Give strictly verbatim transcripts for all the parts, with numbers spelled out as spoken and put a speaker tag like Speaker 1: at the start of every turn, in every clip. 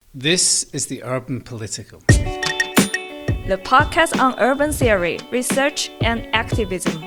Speaker 1: This is the Urban Political,
Speaker 2: the podcast on urban theory, research, and activism.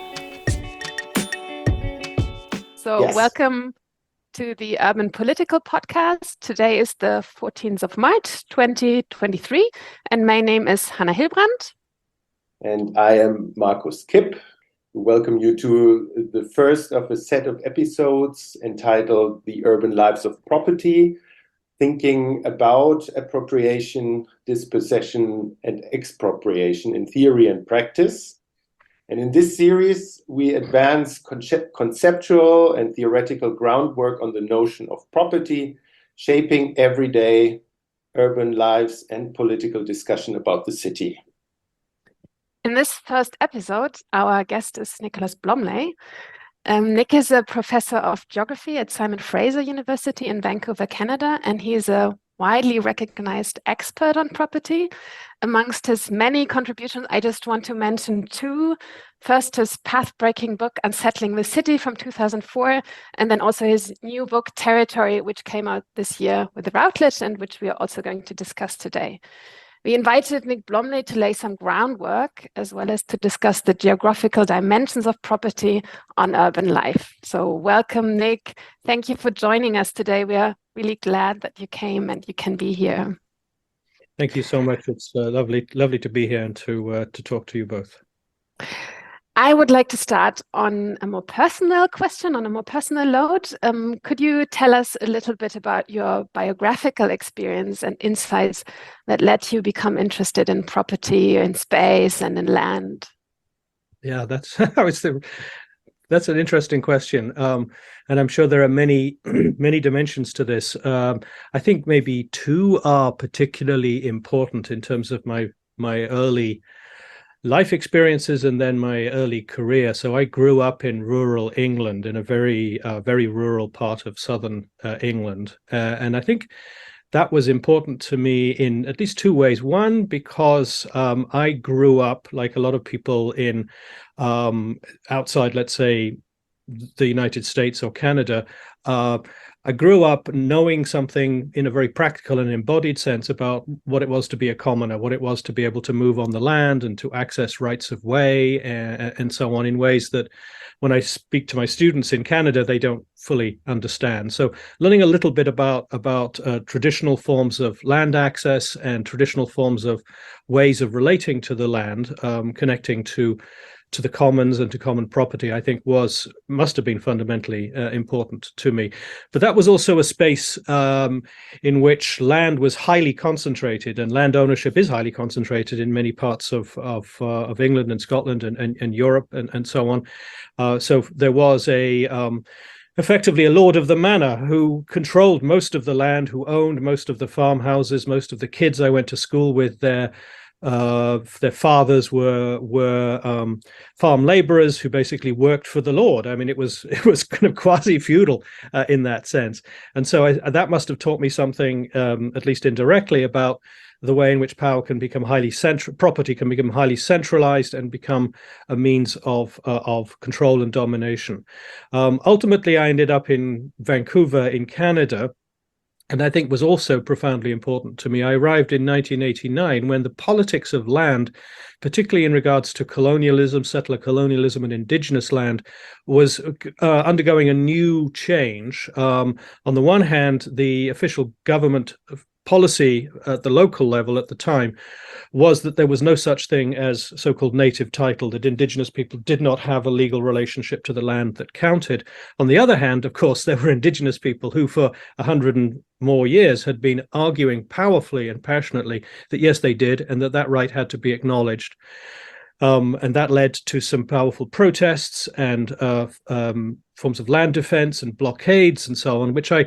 Speaker 3: So
Speaker 4: Yes.
Speaker 3: welcome to the Urban Political podcast. Today is the fourteenth of March, twenty twenty-three, and my name is Hannah Hilbrand.
Speaker 4: And I am Markus Kipp. We welcome you to the first of a set of episodes entitled The Urban Lives of Property, thinking about appropriation, dispossession, and expropriation in theory and practice. And in this series, we advance concept- conceptual and theoretical groundwork on the notion of property, shaping everyday urban lives and political discussion about the city.
Speaker 3: In this first episode, our guest is Nicholas Blomley. Um, Nick is a professor of geography at Simon Fraser University in Vancouver, Canada, and he is a widely recognized expert on property. Amongst his many contributions, I just want to mention two. First, his path-breaking book, Unsettling the City from two thousand four, and then also his new book, Territory, which came out this year with Routledge and which we are also going to discuss today. We invited Nick Blomley to lay some groundwork, as well as to discuss the geographical dimensions of property on urban life. So welcome, Nick. Thank you for joining us today. We are really glad that you came and you can be here.
Speaker 5: Thank you so much. It's uh, lovely, lovely to be here and to uh, to talk to you both.
Speaker 3: I would like to start on a more personal question, on a more personal note. Um, could you tell us a little bit about your biographical experience and insights that led you become interested in property, in space, and in land?
Speaker 5: Yeah, that's it's the, that's an interesting question, um, and I'm sure there are many many dimensions to this. Um, I think maybe two are particularly important in terms of my my early life experiences and then my early career. So I grew up in rural England, in a very, uh, very rural part of southern uh, England. Uh, and I think that was important to me in at least two ways. One, because um, I grew up, like a lot of people, in um, outside, let's say, the United States or Canada. Uh, I grew up knowing something in a very practical and embodied sense about what it was to be a commoner, what it was to be able to move on the land and to access rights of way and, and so on, in ways that when I speak to my students in Canada, they don't fully understand. So learning a little bit about, about uh, traditional forms of land access and traditional forms of ways of relating to the land, um, connecting to to the commons and to common property, I think was, must have been fundamentally uh, important to me. But that was also a space um, in which land was highly concentrated, and land ownership is highly concentrated in many parts of of, uh, of England and Scotland and, and, and Europe and, and so on. Uh, so there was a um, effectively a lord of the manor who controlled most of the land, who owned most of the farmhouses. Most of the kids I went to school with there, Uh, their fathers were were um, farm laborers who basically worked for the Lord. I mean, it was it was kind of quasi-feudal uh, in that sense, and so I, that must have taught me something, um, at least indirectly, about the way in which power can become highly central, property can become highly centralized and become a means of uh, of control and domination. Um, ultimately, I ended up in Vancouver in Canada. And I think was also profoundly important to me. I arrived in nineteen eighty-nine when the politics of land, particularly in regards to colonialism, settler colonialism and indigenous land, was uh, undergoing a new change. Um, on the one hand, the official government policy at the local level at the time was that there was no such thing as so-called native title, that indigenous people did not have a legal relationship to the land that counted. On the other hand, of course, there were indigenous people who for a hundred and more years had been arguing powerfully and passionately that yes, they did, and that that right had to be acknowledged. Um, and that led to some powerful protests and uh, um, forms of land defense and blockades and so on, which I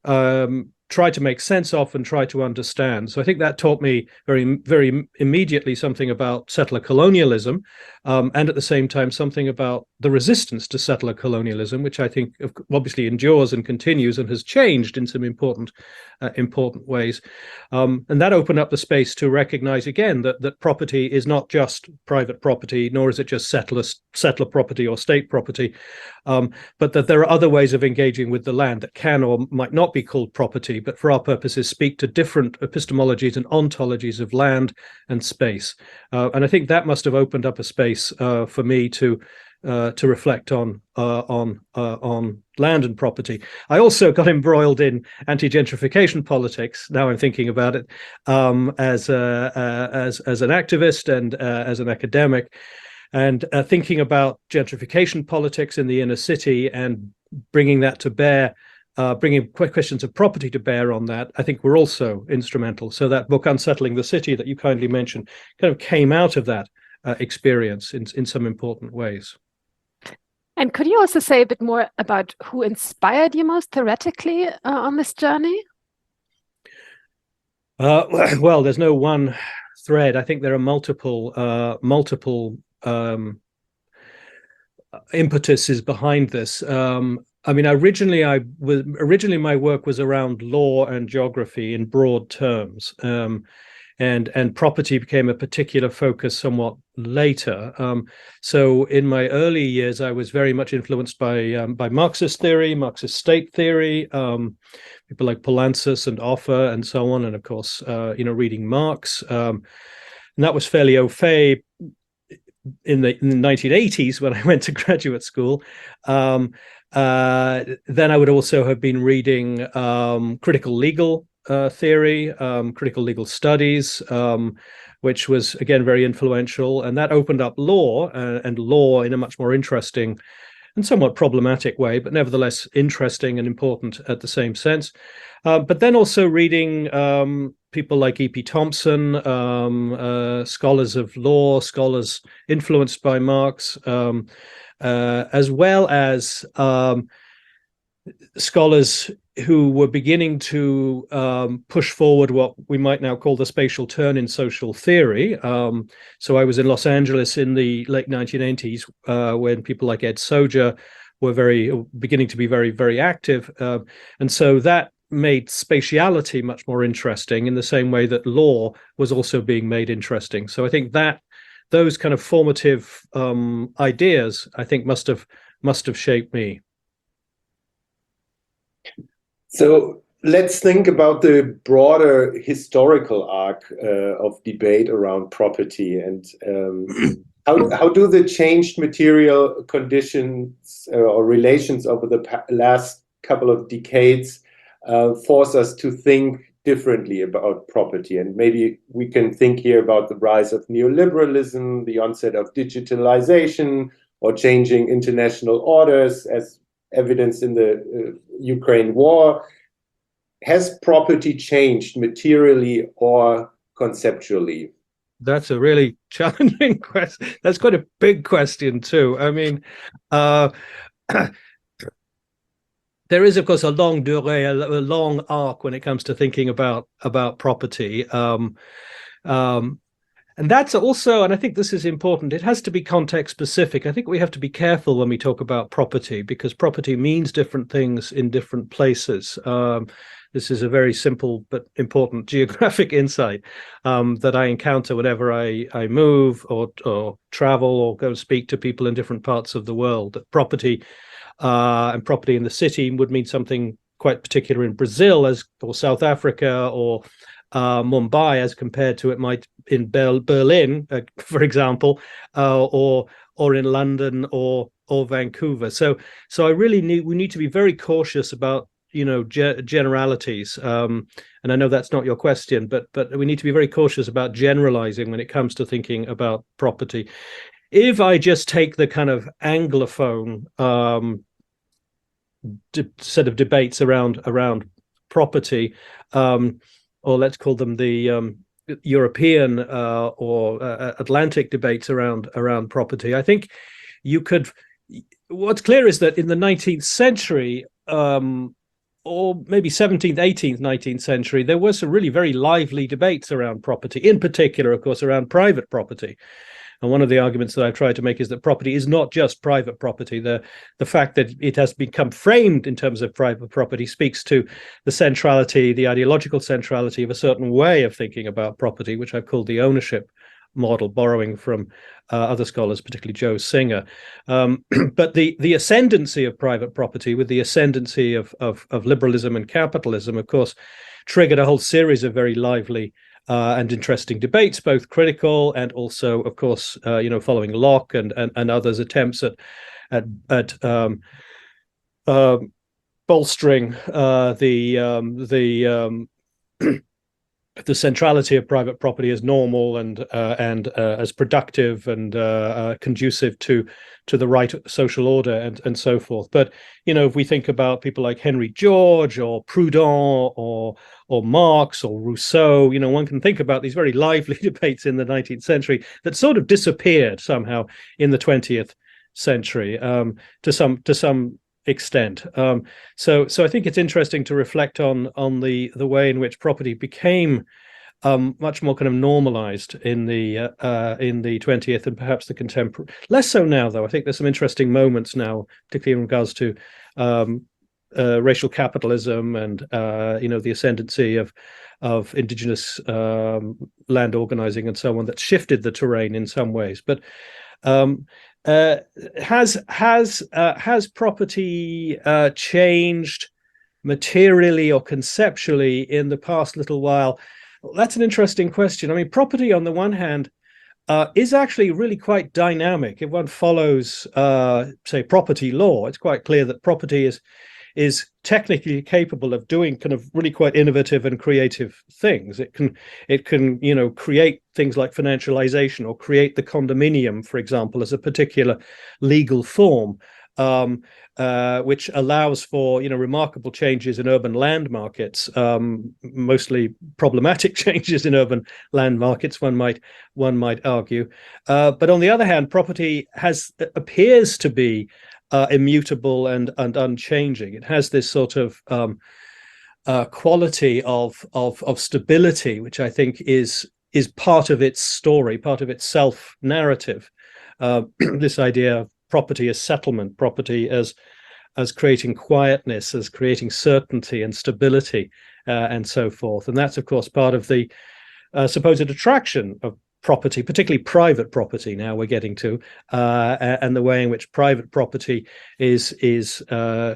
Speaker 5: um, try to make sense of and try to understand. So I think that taught me very, very immediately something about settler colonialism, um, and at the same time something about the resistance to settler colonialism, which I think obviously endures and continues and has changed in some important, uh, important ways. Um, and that opened up the space to recognize again that that property is not just private property, nor is it just settler settler property or state property, um, but that there are other ways of engaging with the land that can or might not be called property, but for our purposes speak to different epistemologies and ontologies of land and space. Uh, and I think that must have opened up a space uh, for me to uh, to reflect on uh, on uh, on land and property. I also got embroiled in anti-gentrification politics. Now I'm thinking about it um, as a, uh, as as an activist and uh, as an academic, and uh, thinking about gentrification politics in the inner city and bringing that to bear. Uh, bringing questions of property to bear on that, I think were also instrumental. So that book, Unsettling the City, that you kindly mentioned, kind of came out of that uh, experience in, in some important ways.
Speaker 3: And could you also say a bit more about who inspired you most theoretically uh, on this journey?
Speaker 5: Uh, well, there's no one thread. I think there are multiple, uh, multiple um, impetuses behind this. Um, I mean, originally, I was originally my work was around law and geography in broad terms, um, and and property became a particular focus somewhat later. Um, so, in my early years, I was very much influenced by um, by Marxist theory, Marxist state theory, um, people like Poulantzas and Offer, and so on, and of course, uh, you know, reading Marx, um, and that was fairly au fait in the, in the nineteen eighties when I went to graduate school. Um, Uh, then I would also have been reading um, critical legal uh, theory, um, critical legal studies, um, which was, again, very influential. And that opened up law uh, and law in a much more interesting and somewhat problematic way, but nevertheless interesting and important at the same sense. Uh, but then also reading um, people like E P Thompson, um, uh, scholars of law, scholars influenced by Marx, um, Uh, as well as um, scholars who were beginning to um, push forward what we might now call the spatial turn in social theory. Um, so I was in Los Angeles in the late nineteen eighties uh, when people like Ed Soja were very beginning to be very, very active. Uh, and so that made spatiality much more interesting in the same way that law was also being made interesting. So I think that those kind of formative um, ideas, I think, must have must have shaped me.
Speaker 4: So let's think about the broader historical arc uh, of debate around property, and um, how how do the changed material conditions uh, or relations over the last couple of decades uh, force us to think differently about property? And maybe we can think here about the rise of neoliberalism, the onset of digitalization, or changing international orders as evidenced in the uh, Ukraine war. Has property changed materially or conceptually?
Speaker 5: That's a really challenging question. That's quite a big question too. I mean, uh, there is, of course, a long durée, a long arc when it comes to thinking about about property, um, um, and that's also, and I think this is important. It has to be context specific. I think we have to be careful when we talk about property because property means different things in different places. Um, this is a very simple but important geographic insight um, that I encounter whenever I I move or or travel or go speak to people in different parts of the world. That property. Uh, and property in the city would mean something quite particular in Brazil as or South Africa or uh, Mumbai as compared to it might in Ber Berlin, uh, for example, uh, or or in London or or Vancouver. So so I really need we need to be very cautious about you know ge generalities. Um, and I know that's not your question, but but we need to be very cautious about generalizing when it comes to thinking about property. If I just take the kind of Anglophone um, set of debates around around property, um, or let's call them the um, European uh, or uh, Atlantic debates around around property, I think you could. What's clear is that in the nineteenth century, um, or maybe seventeenth, eighteenth, nineteenth century, there were some really very lively debates around property. In particular, of course, around private property. And one of the arguments that I try to make is that property is not just private property. The, the fact that it has become framed in terms of private property speaks to the centrality, the ideological centrality of a certain way of thinking about property, which I've called the ownership model, borrowing from uh, other scholars, particularly Joe Singer. Um, but the the ascendancy of private property, with the ascendancy of, of of liberalism and capitalism, of course, triggered a whole series of very lively uh, and interesting debates, both critical and also, of course, uh, you know, following Locke and and, and others' attempts at at at um, uh, bolstering uh, the um, the um, the centrality of private property as normal and uh, and uh, as productive and uh, uh, conducive to to the right social order and and so forth. But you know, if we think about people like Henry George or Proudhon or or Marx or Rousseau, you know, one can think about these very lively debates in the nineteenth century that sort of disappeared somehow in the twentieth century um, to some to some extent. Um, so so I think it's interesting to reflect on on the the way in which property became um, much more kind of normalized in the uh, uh, in the twentieth and perhaps the contemporary. Less so now, though. I think there's some interesting moments now, particularly in regards to um, uh, racial capitalism and uh, you know, the ascendancy of of indigenous um, land organizing and so on, that shifted the terrain in some ways. But um, Uh, has has uh, has property uh, changed materially or conceptually in the past little while? Well, that's an interesting question. I mean, property on the one hand uh, is actually really quite dynamic. If one follows, uh, say, property law, it's quite clear that property is is technically capable of doing kind of really quite innovative and creative things. It can, it can, you know, create things like financialization or create the condominium, for example, as a particular legal form, um, uh, which allows for, you know, remarkable changes in urban land markets, um, mostly problematic changes in urban land markets, one might one might argue. Uh, but on the other hand, property has appears to be Uh, immutable and and unchanging. It has this sort of um, uh, quality of of of stability, which I think is is part of its story, part of its self narrative. Uh, this idea of property as settlement, property as as creating quietness, as creating certainty and stability, uh, and so forth. And that's, of course, part of the uh, supposed attraction of property, particularly private property. Now we're getting to, uh, and the way in which private property is is uh,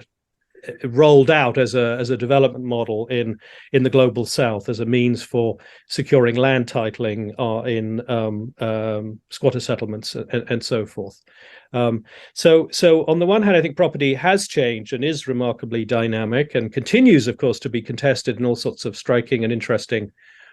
Speaker 5: rolled out as a as a development model in in the global South, as a means for securing land titling uh, in um, um, squatter settlements and, and so forth. Um, so so on the one hand, I think property has changed and is remarkably dynamic and continues, of course, to be contested in all sorts of striking and interesting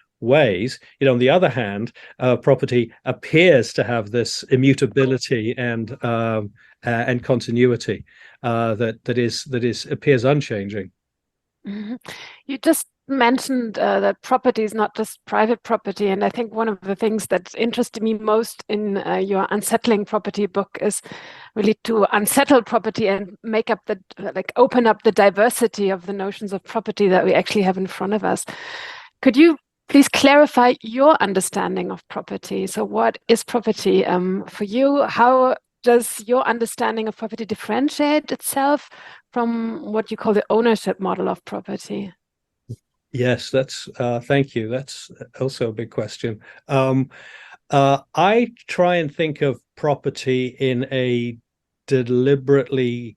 Speaker 5: ways. You know, on the other hand, uh, property appears to have this immutability and um, uh, and continuity uh, that that is that is appears unchanging.
Speaker 3: Mm-hmm. You just mentioned uh, that property is not just private property, and I think one of the things that interested me most in uh, your Unsettling Property book is really to unsettle property and make up the like open up the diversity of the notions of property that we actually have in front of us. Could you please clarify your understanding of property? So what is property um, for you? How does your understanding of property differentiate itself from what you call the ownership model of property?
Speaker 5: Yes, that's, uh, thank you. That's also a big question. Um, uh, I try and think of property in a deliberately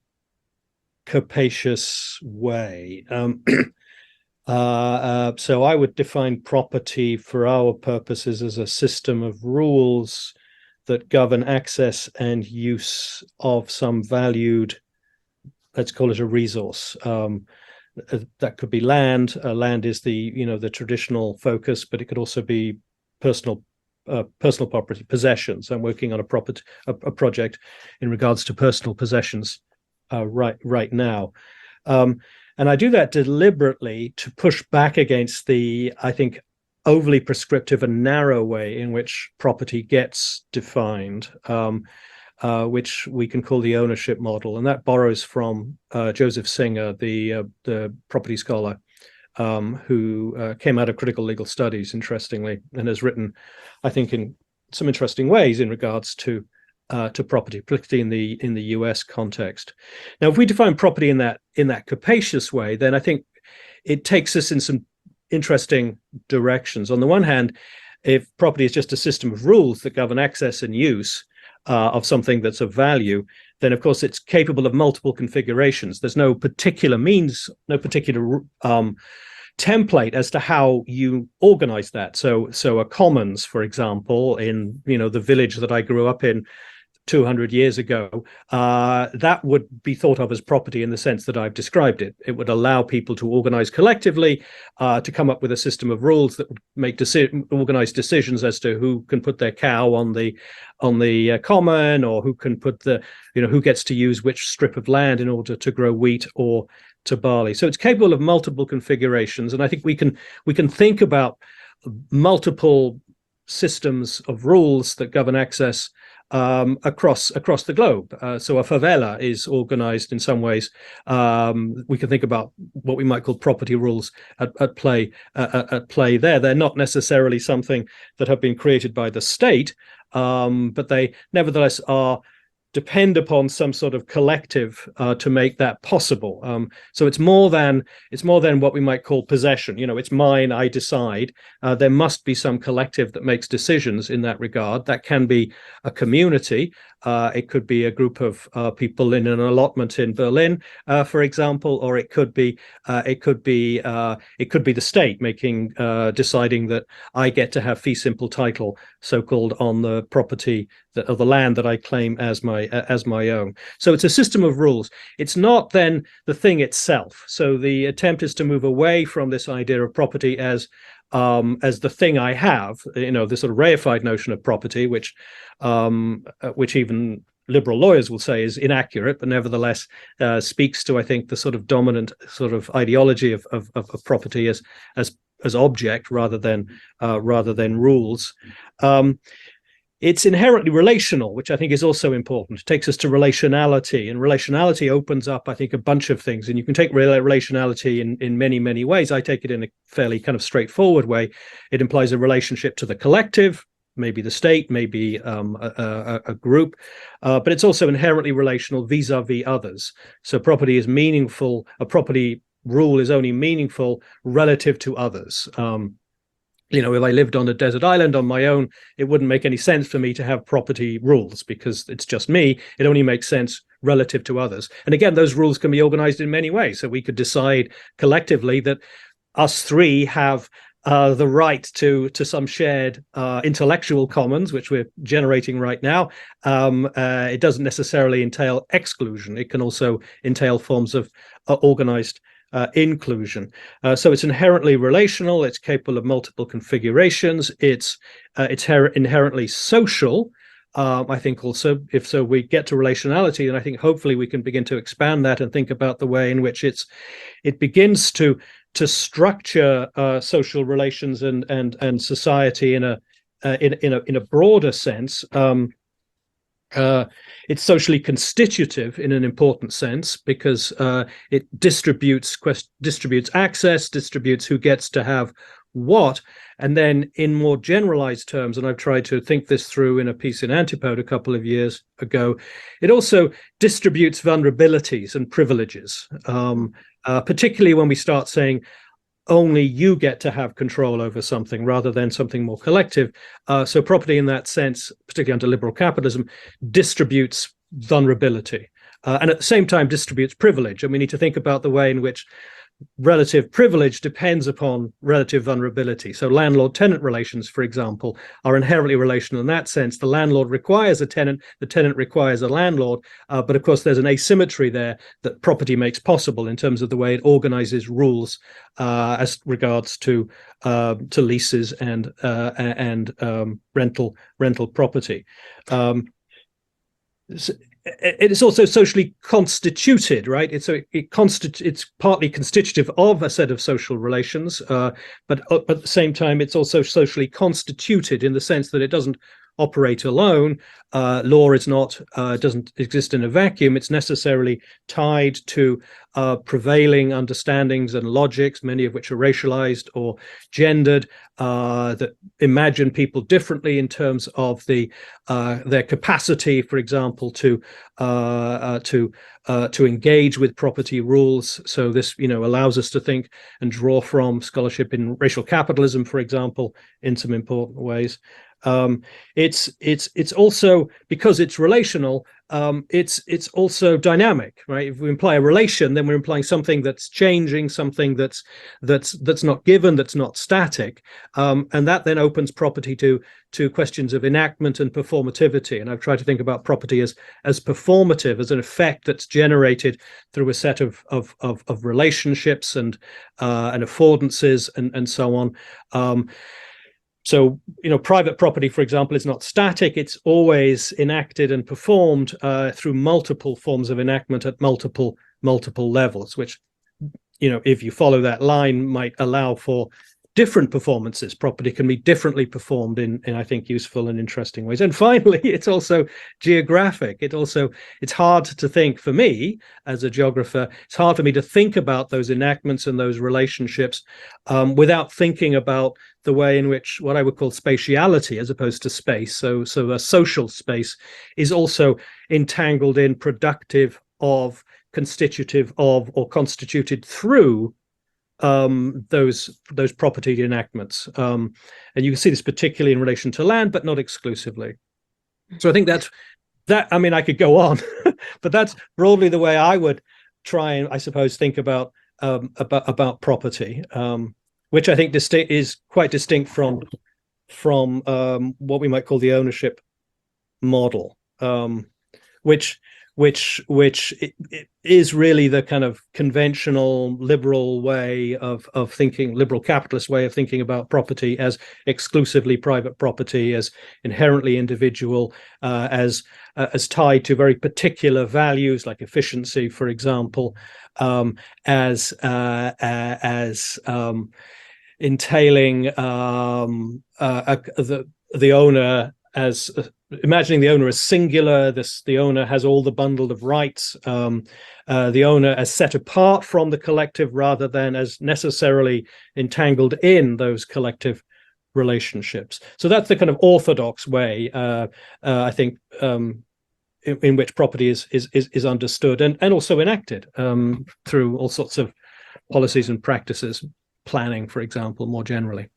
Speaker 5: capacious way. Um, Uh, uh, so I would define property for our purposes as a system of rules that govern access and use of some valued, let's call it a resource. Um, that could be land. Uh, land is the, you know, the traditional focus, but it could also be personal, uh, personal property, possessions. I'm working on a property, a, a project in regards to personal possessions uh, right right now. Um, And I do that deliberately to push back against the, I think, overly prescriptive and narrow way in which property gets defined, um, uh, which we can call the ownership model. And that borrows from uh, Joseph Singer, the, uh, the property scholar, um, who uh, came out of critical legal studies, interestingly, and has written, I think, in some interesting ways in regards to Uh, to property, particularly in the in the U S context. Now, if we define property in that in that capacious way, then I think it takes us in some interesting directions. On the one hand, if property is just a system of rules that govern access and use uh, of something that's of value, then of course it's capable of multiple configurations. There's no particular means, no particular um, template as to how you organize that. So, so a commons, for example, in you know the village that I grew up in two hundred years ago, uh, that would be thought of as property in the sense that I've described it. It would allow people to organize collectively, uh, to come up with a system of rules that would make deci- organized decisions as to who can put their cow on the on the uh, common, or who can put the, you know, who gets to use which strip of land in order to grow wheat or to barley. So it's capable of multiple configurations, and I think we can we can think about multiple systems of rules that govern access um, across across the globe. Uh, so a favela is organized in some ways. Um, we can think about what we might call property rules at, at play uh, at play there. They're not necessarily something that have been created by the state, um, but they nevertheless are depend upon some sort of collective uh, to make that possible. Um, so it's more than it's more than what we might call possession. You know, it's mine, I decide. Uh, there must be some collective that makes decisions in that regard. That can be a community. Uh, it could be a group of uh, people in an allotment in Berlin, uh, for example, or it could be uh, it could be uh, it could be the state making uh, deciding that I get to have fee simple title, so-called, on the property that, of the land that I claim as my uh, as my own. So it's a system of rules. It's not then the thing itself. So the attempt is to move away from this idea of property as Um, as the thing I have, you know, the sort of reified notion of property, which um, uh, which even liberal lawyers will say is inaccurate, but nevertheless uh, speaks to, I think, the sort of dominant sort of ideology of of, of property as as as object rather than uh, rather than rules. Um, It's inherently relational, which I think is also important. It takes us to relationality, and relationality opens up, I think, a bunch of things. And you can take relationality in, in many, many ways. I take it in a fairly kind of straightforward way. It implies a relationship to the collective, maybe the state, maybe um, a, a, a group, uh, but it's also inherently relational vis-a-vis others. So property is meaningful. A property rule is only meaningful relative to others. Um, You know, if I lived on a desert island on my own, it wouldn't make any sense for me to have property rules because it's just me. It only makes sense relative to others. And again, those rules can be organized in many ways. So we could decide collectively that us three have uh, the right to to some shared uh, intellectual commons, which we're generating right now. Um, uh, it doesn't necessarily entail exclusion. It can also entail forms of uh, organized Uh, inclusion. Uh, so it's inherently relational. It's capable of multiple configurations. It's uh, it's her- inherently social. Um, I think also, if so, we get to relationality, and I think hopefully we can begin to expand that and think about the way in which it's it begins to to structure uh, social relations and and and society in a uh, in in a in a broader sense. Um, Uh, it's socially constitutive in an important sense because uh, it distributes quest- distributes access, distributes who gets to have what, and then in more generalized terms, and I've tried to think this through in a piece in Antipode a couple of years ago, it also distributes vulnerabilities and privileges, um, uh, particularly when we start saying only you get to have control over something rather than something more collective. Uh, so property in that sense, particularly under liberal capitalism, distributes vulnerability uh, and at the same time distributes privilege. And we need to think about the way in which relative privilege depends upon relative vulnerability. So landlord-tenant relations, for example, are inherently relational in that sense. The landlord requires a tenant, the tenant requires a landlord, uh, but of course there's an asymmetry there that property makes possible in terms of the way it organizes rules uh, as regards to uh, to leases and uh, and um, rental rental property. Um, so, It is also socially constituted, right? It's so it, it constitu- It's partly constitutive of a set of social relations, uh, but uh, at the same time, it's also socially constituted in the sense that it doesn't operate alone. Uh, law is not uh, doesn't exist in a vacuum. It's necessarily tied to uh, prevailing understandings and logics, many of which are racialized or gendered, uh, that imagine people differently in terms of the uh, their capacity, for example, to uh, uh, to uh, to engage with property rules. So this, you know, allows us to think and draw from scholarship in racial capitalism, for example, in some important ways. Um, it's it's it's also, because it's relational, um, it's it's also dynamic, right? If we imply a relation, then we're implying something that's changing, something that's that's that's not given, that's not static, um, and that then opens property to to questions of enactment and performativity. And I've tried to think about property as as performative, as an effect that's generated through a set of of of, of relationships and uh, and affordances and and so on. Um, So, you know, private property, for example, is not static. It's always enacted and performed uh, through multiple forms of enactment at multiple, multiple levels, which, you know, if you follow that line, might allow for different performances. Property can be differently performed in, in, I think, useful and interesting ways. And finally, it's also geographic. It also, it's hard to think for me as a geographer, it's hard for me to think about those enactments and those relationships um, without thinking about the way in which what I would call spatiality, as opposed to space, so so a social space, is also entangled in, productive of, constitutive of, or constituted through um, those those property enactments. Um, and you can see this particularly in relation to land, but not exclusively. So I think that's that. I mean, I could go on, but that's broadly the way I would try and, I suppose, think about um, about about property. Um, which I think distinct is quite distinct from from um, what we might call the ownership model, um, which which which is really the kind of conventional liberal way of of thinking, liberal capitalist way of thinking about property as exclusively private property, as inherently individual, uh, as uh, as tied to very particular values like efficiency, for example, um, as uh, uh, as um, entailing um, uh, uh, the the owner as uh, imagining the owner as singular. This the owner has all the bundle of rights. Um, uh, the owner as set apart from the collective, rather than as necessarily entangled in those collective relationships. So that's the kind of orthodox way, uh, uh, I think, um, in, in which property is is is, is understood and and also enacted um, through all sorts of policies and practices. Planning, for example, more generally.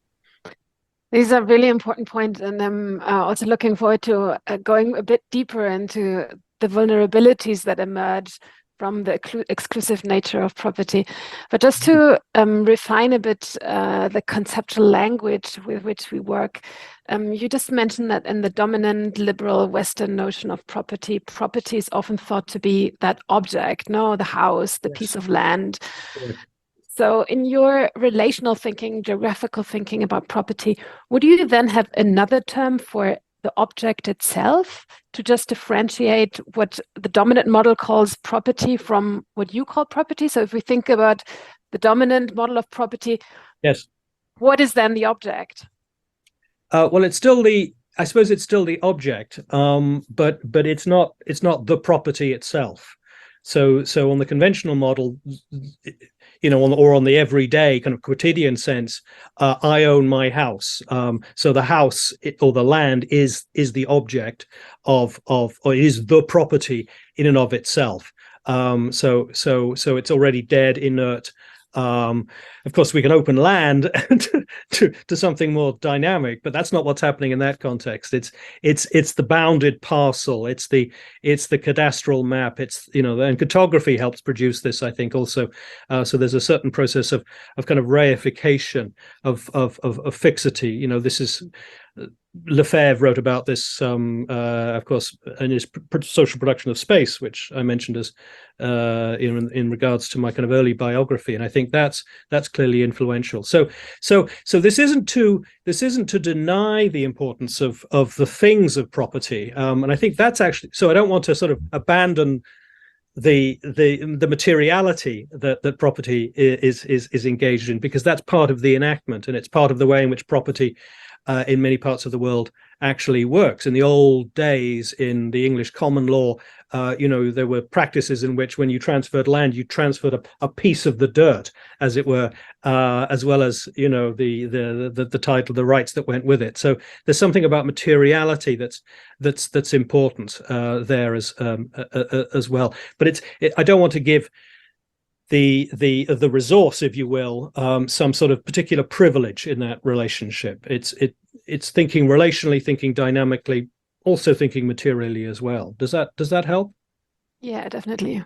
Speaker 3: These are really important points, and I'm uh, also looking forward to uh, going a bit deeper into the vulnerabilities that emerge from the exclusive nature of property. But just to um, refine a bit uh, the conceptual language with which we work, um, you just mentioned that in the dominant liberal Western notion of property, property is often thought to be that object, no, the house, the yes. piece of land. Yes. So in your relational thinking, geographical thinking about property, would you then have another term for the object itself to just differentiate what the dominant model calls property from what you call property? So if we think about the dominant model of property,
Speaker 5: yes,
Speaker 3: what is then the object?
Speaker 5: Uh, well, it's still the, I suppose it's still the object, um, but but it's not it's not the property itself. So so on the conventional model, you know, on, or on the everyday kind of quotidian sense, uh, I own my house. Um, so the house or the land is is the object of of, or is the property in and of itself. Um, so so so it's already dead, inert. Um, of course, we can open land to, to to something more dynamic, but that's not what's happening in that context. It's it's it's the bounded parcel. It's the it's the cadastral map. It's, you know, and cartography helps produce this, I think, also. Uh, so there's a certain process of of kind of reification of of of, of fixity. You know, this is. Lefebvre wrote about this, um, uh, of course, in his pr- social production of space, which I mentioned as uh, in in regards to my kind of early biography, and I think that's that's clearly influential. So, so, so this isn't to this isn't to deny the importance of of the things of property, um, and I think that's actually. So I don't want to sort of abandon the the the materiality that that property is is is engaged in, because that's part of the enactment, and it's part of the way in which property. Uh, in many parts of the world actually works. In the old days in the English common law, uh, you know, there were practices in which when you transferred land, you transferred a, a piece of the dirt, as it were, uh, as well as, you know, the, the the the title, the rights that went with it. So there's something about materiality that's that's that's important uh, there as um, uh, as well. But it's it, I don't want to give the the the resource, if you will, um, some sort of particular privilege in that relationship. It's it it's thinking relationally, thinking dynamically, also thinking materially as well. Does that does that help?
Speaker 3: Yeah, definitely.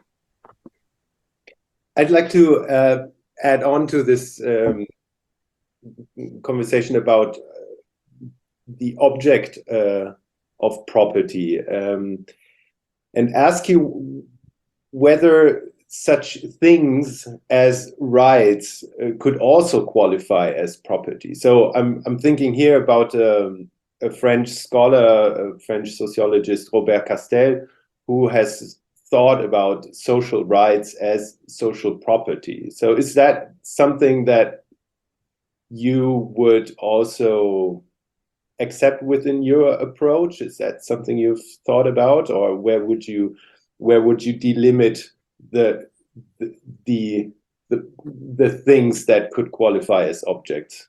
Speaker 4: I'd like to uh, add on to this um, conversation about the object uh, of property, um, and ask you whether such things as rights uh, could also qualify as property. So I'm I'm thinking here about um, a French scholar, a French sociologist, Robert Castel, who has thought about social rights as social property. So is that something that you would also accept within your approach? Is that something you've thought about, or where would you where would you delimit the the the the, the things that could qualify as objects?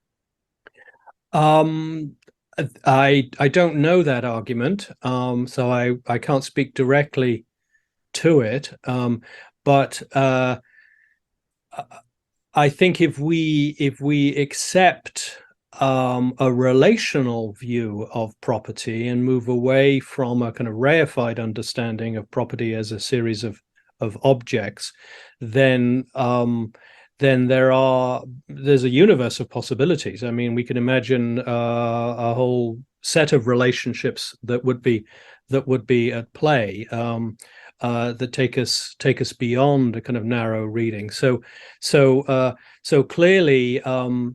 Speaker 5: Um, I I don't know that argument, um, so I I can't speak directly to it. Um, but uh, I think if we if we accept um, a relational view of property and move away from a kind of reified understanding of property as a series of of objects, then um, then there are there's a universe of possibilities. I mean, we can imagine uh, a whole set of relationships that would be that would be at play um, uh, that take us take us beyond a kind of narrow reading. So so uh, so clearly um,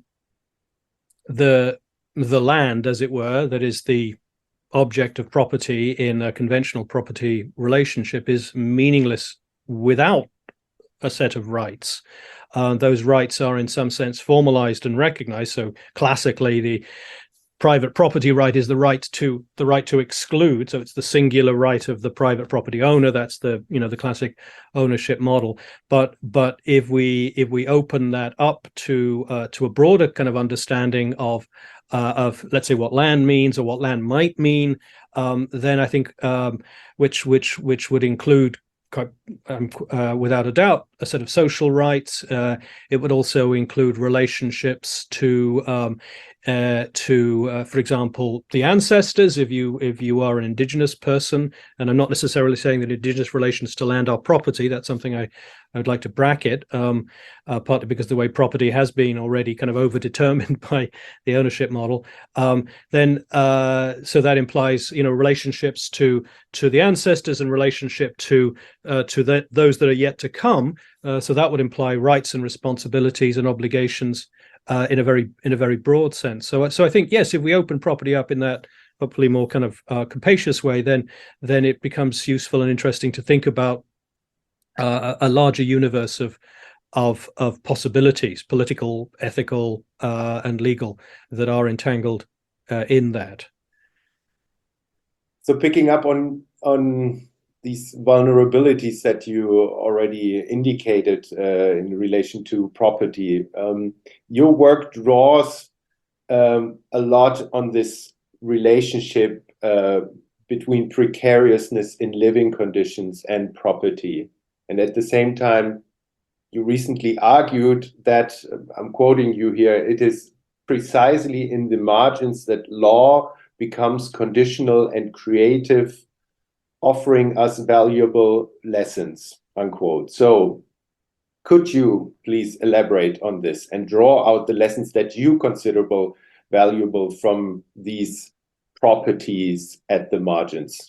Speaker 5: the the land, as it were, that is the object of property in a conventional property relationship is meaningless without a set of rights. Uh, those rights are in some sense formalized and recognized. So classically, the private property right is the right to the right to exclude. So it's the singular right of the private property owner. That's the you know the classic ownership model. But but if we if we open that up to uh, to a broader kind of understanding of uh, of let's say what land means or what land might mean, um, then I think um, which which which would include Um, uh, without a doubt, a set of social rights. Uh, it would also include relationships to, um, uh, to, uh, for example, the ancestors. If you if you are an indigenous person, and I'm not necessarily saying that indigenous relations to land are property. That's something I, I would like to bracket, um, uh, partly because the way property has been already kind of overdetermined by the ownership model. Um, then, uh, so that implies, you know, relationships to to the ancestors and relationship to uh, to the, those that are yet to come. Uh, so that would imply rights and responsibilities and obligations uh, in a very in a very broad sense. So so I think yes, if we open property up in that hopefully more kind of uh, capacious way, then then it becomes useful and interesting to think about uh, a larger universe of of of possibilities, political, ethical, uh, and legal, that are entangled uh, in that.
Speaker 4: So picking up on on these vulnerabilities that you already indicated uh, in relation to property, um, your work draws um, a lot on this relationship uh, between precariousness in living conditions and property. And at the same time, you recently argued that, I'm quoting you here, it is precisely in the margins that law becomes conditional and creative, offering us valuable lessons, unquote. So could you please elaborate on this and draw out the lessons that you consider valuable from these properties at the margins?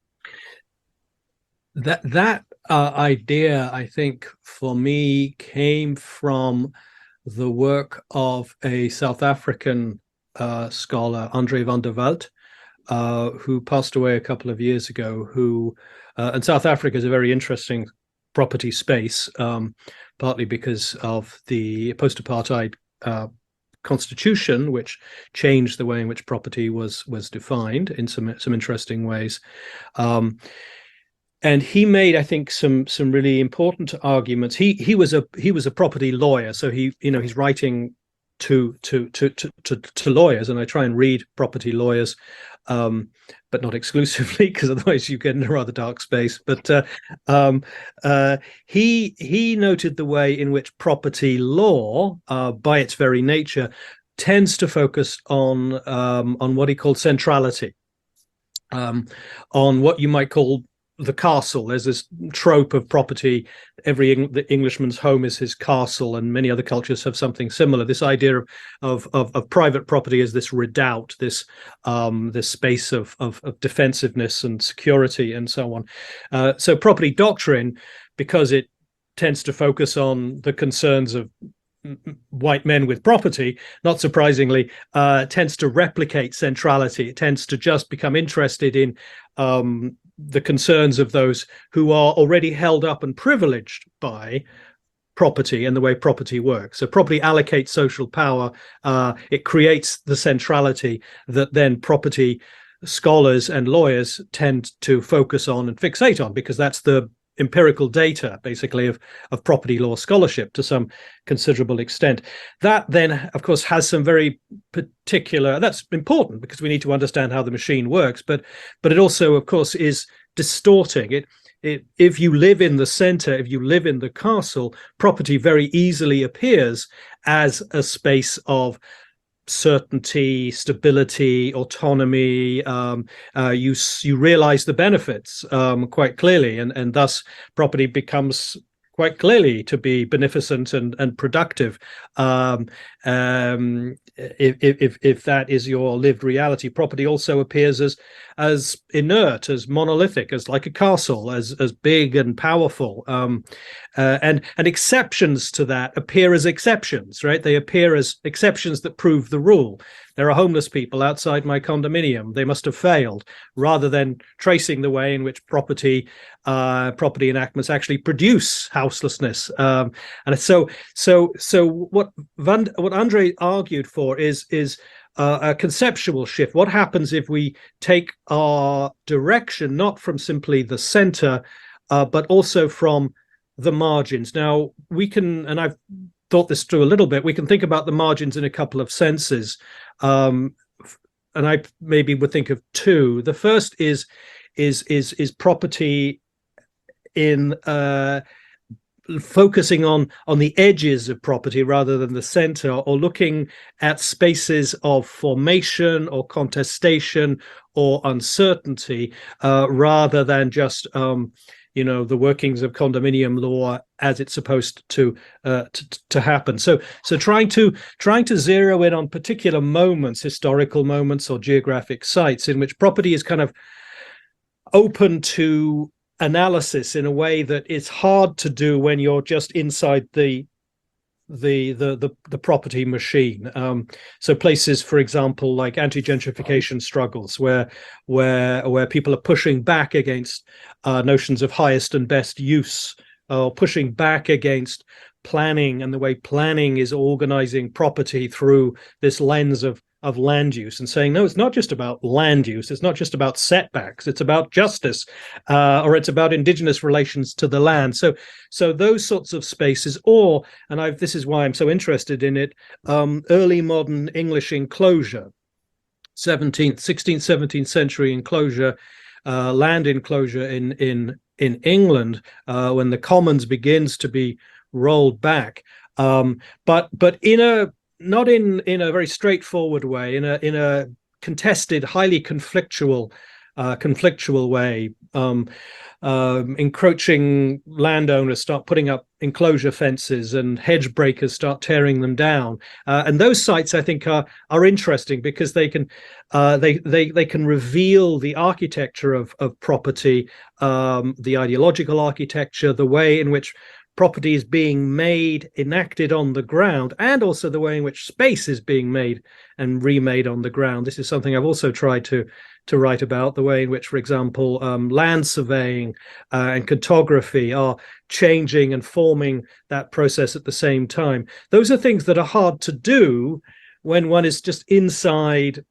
Speaker 5: That that uh, idea, I think, for me, came from the work of a South African uh, scholar, Andre van der Walt, uh, who passed away a couple of years ago. Who uh, and South Africa is a very interesting property space, um, partly because of the post-apartheid uh, Constitution, which changed the way in which property was was defined in some some interesting ways. Um, and he made, I think, some some really important arguments. He he was a he was a property lawyer, so he you know he's writing to to to to to, to lawyers, and I try and read property lawyers, um, but not exclusively, because otherwise you get in a rather dark space. But uh, um, uh, he he noted the way in which property law, uh, by its very nature, tends to focus on um, on what he called centrality, um, on what you might call the castle. There's this trope of property. Every Eng- the Englishman's home is his castle, and many other cultures have something similar. This idea of of of, of private property as this redoubt, this um, this space of, of of defensiveness and security, and so on. Uh, so property doctrine, because it tends to focus on the concerns of white men with property, not surprisingly, uh, tends to replicate centrality. It tends to just become interested in um, the concerns of those who are already held up and privileged by property and the way property works. So property allocates social power. Uh, it creates the centrality that then property scholars and lawyers tend to focus on and fixate on, because that's the empirical data, basically, of, of property law scholarship to some considerable extent. That then, of course, has some very particular, that's important because we need to understand how the machine works, but but it also, of course, is distorting. It, it if you live in the center, if you live in the castle, property very easily appears as a space of certainty, stability, autonomy. Um, uh, you you realize the benefits um, quite clearly, and and thus property becomes quite clearly to be beneficent and and productive. Um, um, if if if that is your lived reality, property also appears as as inert, as monolithic, as like a castle, as as big and powerful. Um, uh, and and exceptions to that appear as exceptions, right? They appear as exceptions that prove the rule. There are homeless people outside my condominium. They must have failed, rather than tracing the way in which property uh, property enactments actually produce houselessness. Um, and so so so what Van, what Andre argued for is is uh, a conceptual shift. What happens if we take our direction not from simply the center, uh, but also from the margins? Now we can, and I've thought this through a little bit, we can think about the margins in a couple of senses. Um, and I maybe would think of two. The first is is is is property in uh, focusing on on the edges of property rather than the center, or looking at spaces of formation or contestation or uncertainty, uh, rather than just um, you know, the workings of condominium law as it's supposed to, uh, to to happen. So so trying to trying to zero in on particular moments, historical moments or geographic sites in which property is kind of open to analysis in a way that is hard to do when you're just inside the the the the, the property machine. Um, so places, for example, like anti-gentrification struggles, where where where people are pushing back against uh, notions of highest and best use, or uh, pushing back against planning and the way planning is organizing property through this lens of of land use, and saying, no, it's not just about land use, it's not just about setbacks, it's about justice, uh, or it's about indigenous relations to the land. So so those sorts of spaces, or, and I've, this is why I'm so interested in it, um, early modern English enclosure, seventeenth, sixteenth, seventeenth century enclosure, uh, land enclosure in in in England, uh, when the Commons begins to be rolled back, um, but but in a not in in a very straightforward way, in a in a contested, highly conflictual uh, conflictual way. Um, um, encroaching landowners start putting up enclosure fences, and hedge breakers start tearing them down. Uh, and those sites, I think, are are interesting because they can uh, they they they can reveal the architecture of of property, um, the ideological architecture, the way in which property is being made, enacted on the ground, and also the way in which space is being made and remade on the ground. This is something I've also tried to to write about, the way in which, for example, um, land surveying uh, and cartography are changing and forming that process at the same time. Those are things that are hard to do when one is just inside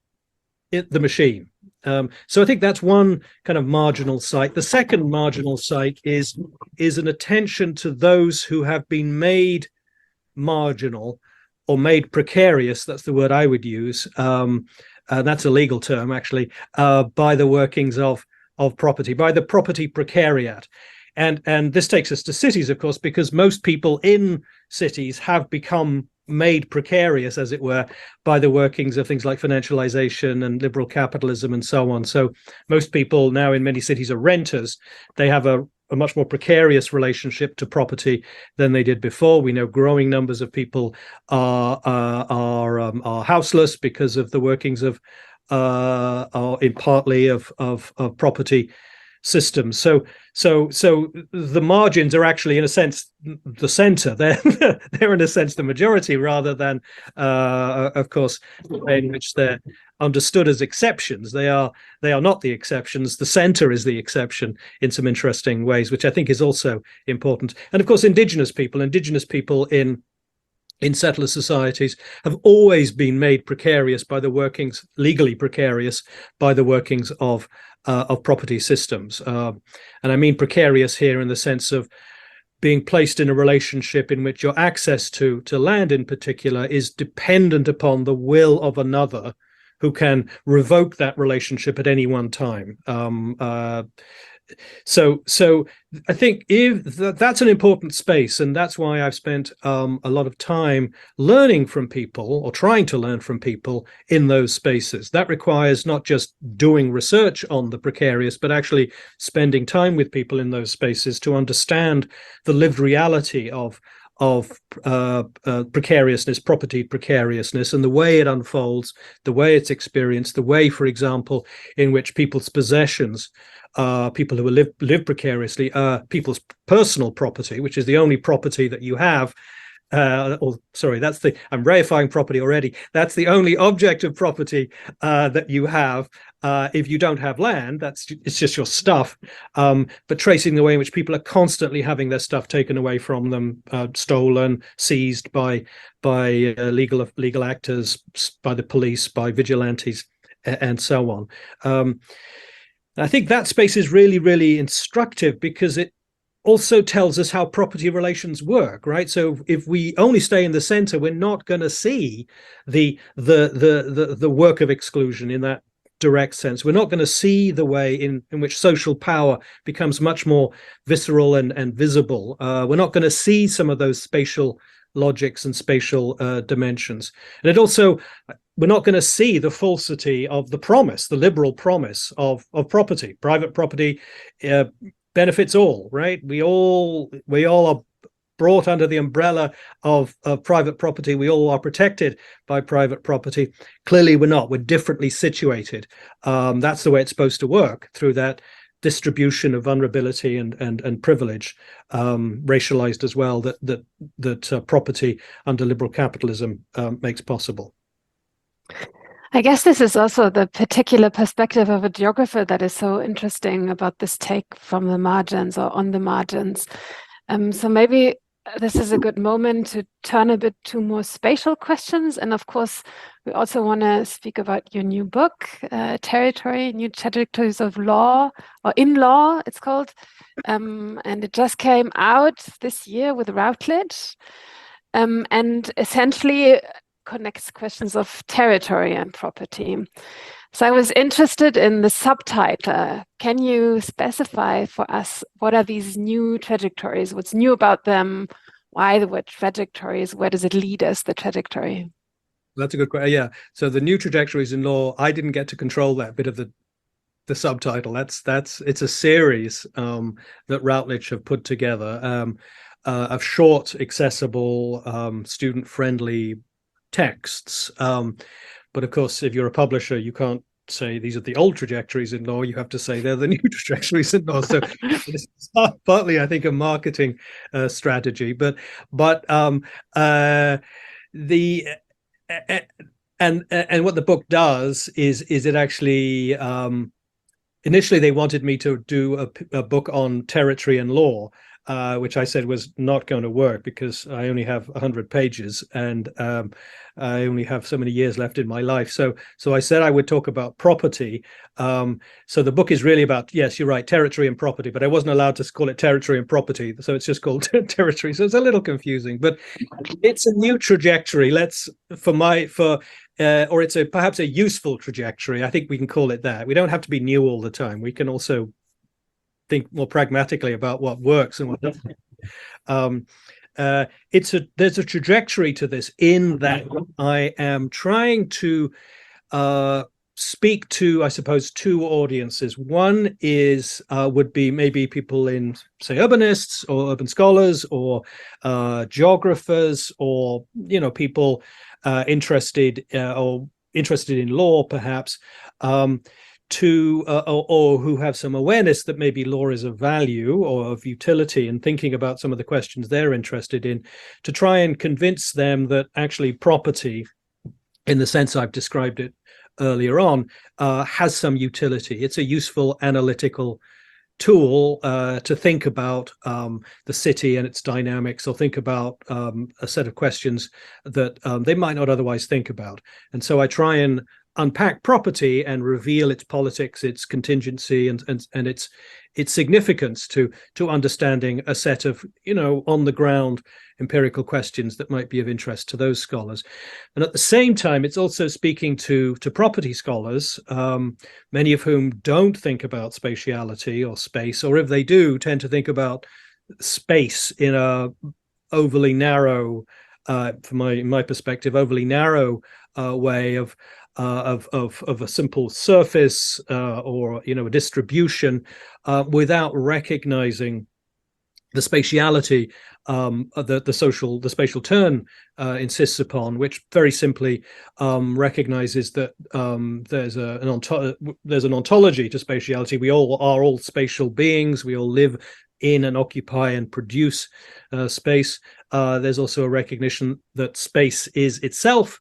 Speaker 5: it, the machine. Um, so I think that's one kind of marginal site. The second marginal site is is an attention to those who have been made marginal or made precarious. That's the word I would use. Um, uh, that's a legal term, actually, uh, by the workings of of property, by the property precariat. And and this takes us to cities, of course, because most people in cities have become made precarious, as it were, by the workings of things like financialization and liberal capitalism and so on. So most people now in many cities are renters. They have a, a much more precarious relationship to property than they did before. We know growing numbers of people are uh, are um, are houseless because of the workings of uh, are in partly of of, of property systems. So so so the margins are actually, in a sense, the center. They're they're in a sense the majority, rather than uh of course in which they're understood as exceptions. They are they are not the exceptions. The center is the exception in some interesting ways, which I think is also important. And of course, indigenous people, indigenous people in in settler societies have always been made precarious by the workings, legally precarious by the workings of uh, of property systems. Uh, and I mean precarious here in the sense of being placed in a relationship in which your access to, to land in particular is dependent upon the will of another who can revoke that relationship at any one time. Um, uh, So, so I think if th- that's an important space, and that's why I've spent um, a lot of time learning from people, or trying to learn from people in those spaces. That requires not just doing research on the precarious, but actually spending time with people in those spaces to understand the lived reality of of uh, uh, precariousness, property precariousness, and the way it unfolds, the way it's experienced, the way, for example, in which people's possessions, uh, people who live live precariously, uh, people's personal property, which is the only property that you have. Uh, or sorry, that's the I'm reifying property already. That's the only object of property uh, that you have. Uh, if you don't have land, that's it's just your stuff. Um, but tracing the way in which people are constantly having their stuff taken away from them, uh, stolen, seized by by uh, legal legal actors, by the police, by vigilantes, and so on. Um, I think that space is really, really instructive because it also tells us how property relations work, right? So if we only stay in the center, we're not going to see the, the the the the work of exclusion in that direct sense. We're not going to see the way in in which social power becomes much more visceral and and visible. Uh, we're not going to see some of those spatial logics and spatial uh, dimensions. And it also, we're not going to see the falsity of the promise, the liberal promise of of property. Private property uh, benefits all, right? We all we all are brought under the umbrella of, of private property. We all are protected by private property. Clearly, we're not. We're differently situated. Um, that's the way it's supposed to work, through that distribution of vulnerability and and and privilege, um, racialized as well, that that that uh, property under liberal capitalism um, makes possible.
Speaker 3: I guess this is also the particular perspective of a geographer that is so interesting about this take from the margins or on the margins. Um, so maybe this is a good moment to turn a bit to more spatial questions. And of course, we also want to speak about your new book, uh, Territory, New Trajectories of Law, or In Law, it's called. Um, and it just came out this year with Routledge. Um, and essentially connects questions of territory and property. So I was interested in the subtitle. Can you specify for us what are these new trajectories? What's new about them? Why the word trajectories? Where does it lead us, the trajectory?
Speaker 5: That's a good question. Yeah. So the new trajectories in law, I didn't get to control that bit of the the subtitle. That's that's it's a series um, that Routledge have put together um, uh, of short, accessible, um, student-friendly texts. Um, but of course, if you're a publisher, you can't say these are the old trajectories in law. You have to say they're the new trajectories in law. So it's partly, I think, a marketing uh, strategy. But but um, uh, the uh, and and what the book does is is it actually um, initially they wanted me to do a, a book on territory and law. uh, which I said was not going to work because I only have one hundred pages and um, I only have so many years left in my life. So, so I said I would talk about property. Um, so the book is really about, yes, you're right, territory and property, but I wasn't allowed to call it territory and property. So it's just called territory. So it's a little confusing, but it's a new trajectory. Let's, for my, for, uh, or it's a perhaps a useful trajectory. I think we can call it that. We don't have to be new all the time. We can also think more pragmatically about what works and what doesn't. Um, uh, it's a there's a trajectory to this in that I am trying to uh, speak to, I suppose, two audiences. One is uh, would be maybe people in, say, urbanists or urban scholars or uh, geographers, or you know, people uh, interested uh, or interested in law, perhaps. Um, to uh, or, or who have some awareness that maybe law is of value or of utility, and thinking about some of the questions they're interested in, to try and convince them that actually property, in the sense I've described it earlier on, uh, has some utility. It's a useful analytical tool uh, to think about um, the city and its dynamics, or think about um, a set of questions that um, they might not otherwise think about. And so I try and unpack property and reveal its politics, its contingency, and and and its its significance to to understanding a set of, you know, on the ground empirical questions that might be of interest to those scholars. And at the same time, it's also speaking to to property scholars, um, many of whom don't think about spatiality or space, or if they do, tend to think about space in a overly narrow, uh, from my in my perspective, overly narrow uh, way of. Uh, of, of of a simple surface uh, or you know a distribution, uh, without recognizing the spatiality um, that the social the spatial turn uh, insists upon, which very simply um, recognizes that um, there's a an onto- there's an ontology to spatiality. We all are all spatial beings. We all live in and occupy and produce uh, space. Uh, there's also a recognition that space is itself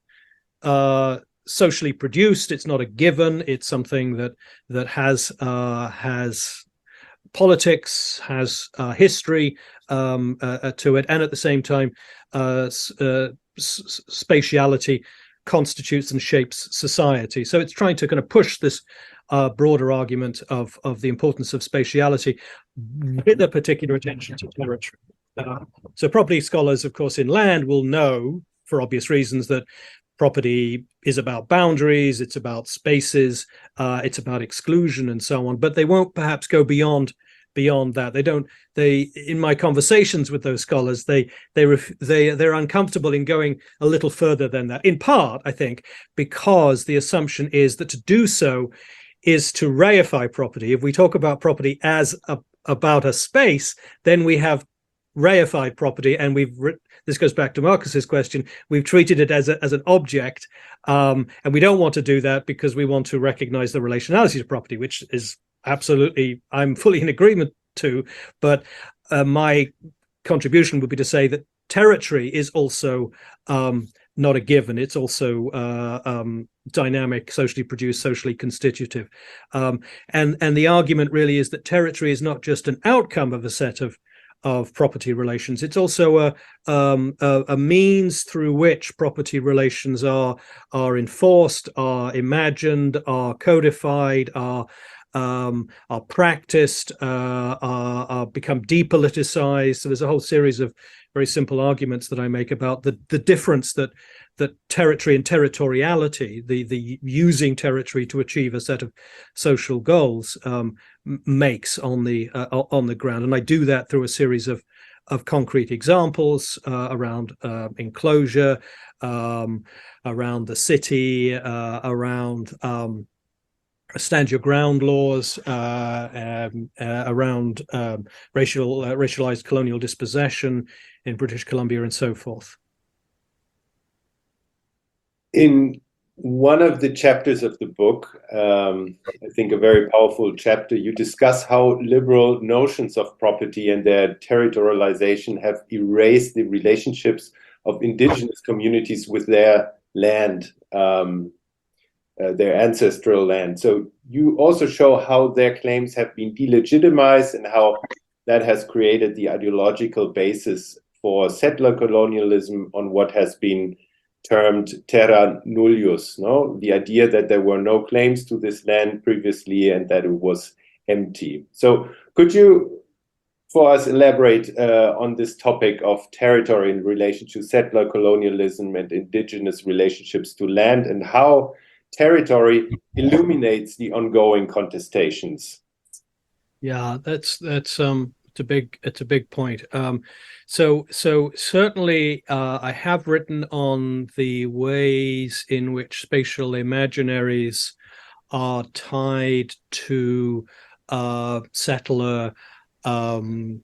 Speaker 5: Uh, socially produced. It's not a given. It's something that that has uh, has politics, has uh, history um, uh, to it, and at the same time, uh, uh, s- spatiality constitutes and shapes society. So it's trying to kind of push this uh, broader argument of of the importance of spatiality with a particular attention to territory. Uh, so property scholars, of course, in land will know, for obvious reasons, that property is about boundaries, it's about spaces, uh, it's about exclusion and so on, but they won't perhaps go beyond beyond that. They don't, they, in my conversations with those scholars, they, they, ref, they, they're uncomfortable in going a little further than that, in part, I think, because the assumption is that to do so is to reify property. If we talk about property as a, about a space, then we have reified property, and we've this goes back to Marcus's question, we've treated it as a, as an object, um, and we don't want to do that because we want to recognize the relationality of property, which is absolutely, I'm fully in agreement to, but uh, my contribution would be to say that territory is also um, not a given. It's also uh, um, dynamic, socially produced, socially constitutive, um, and and the argument really is that territory is not just an outcome of a set of of property relations. It's also a, um, a a means through which property relations are are enforced, are imagined, are codified, are um, are practiced, uh, are, are become depoliticized. So there's a whole series of very simple arguments that I make about the the difference that that territory and territoriality, the the using territory to achieve a set of social goals, um, makes on the uh, on the ground. And I do that through a series of of concrete examples uh, around uh, enclosure, um, around the city, uh, around um, stand your ground laws, uh, um, uh, around um, racial uh, racialized colonial dispossession in British Columbia, and so forth.
Speaker 4: In one of the chapters of the book, um, I think a very powerful chapter, you discuss how liberal notions of property and their territorialization have erased the relationships of indigenous communities with their land, um, uh, their ancestral land. So you also show how their claims have been delegitimized and how that has created the ideological basis for settler colonialism on what has been termed terra nullius, no? The idea that there were no claims to this land previously and that it was empty. So could you, for us, elaborate uh, on this topic of territory in relation to settler colonialism and indigenous relationships to land, and how territory illuminates the ongoing contestations?
Speaker 5: Yeah, that's that's um it's a big it's a big point. Um, so so certainly uh, I have written on the ways in which spatial imaginaries are tied to uh, settler um,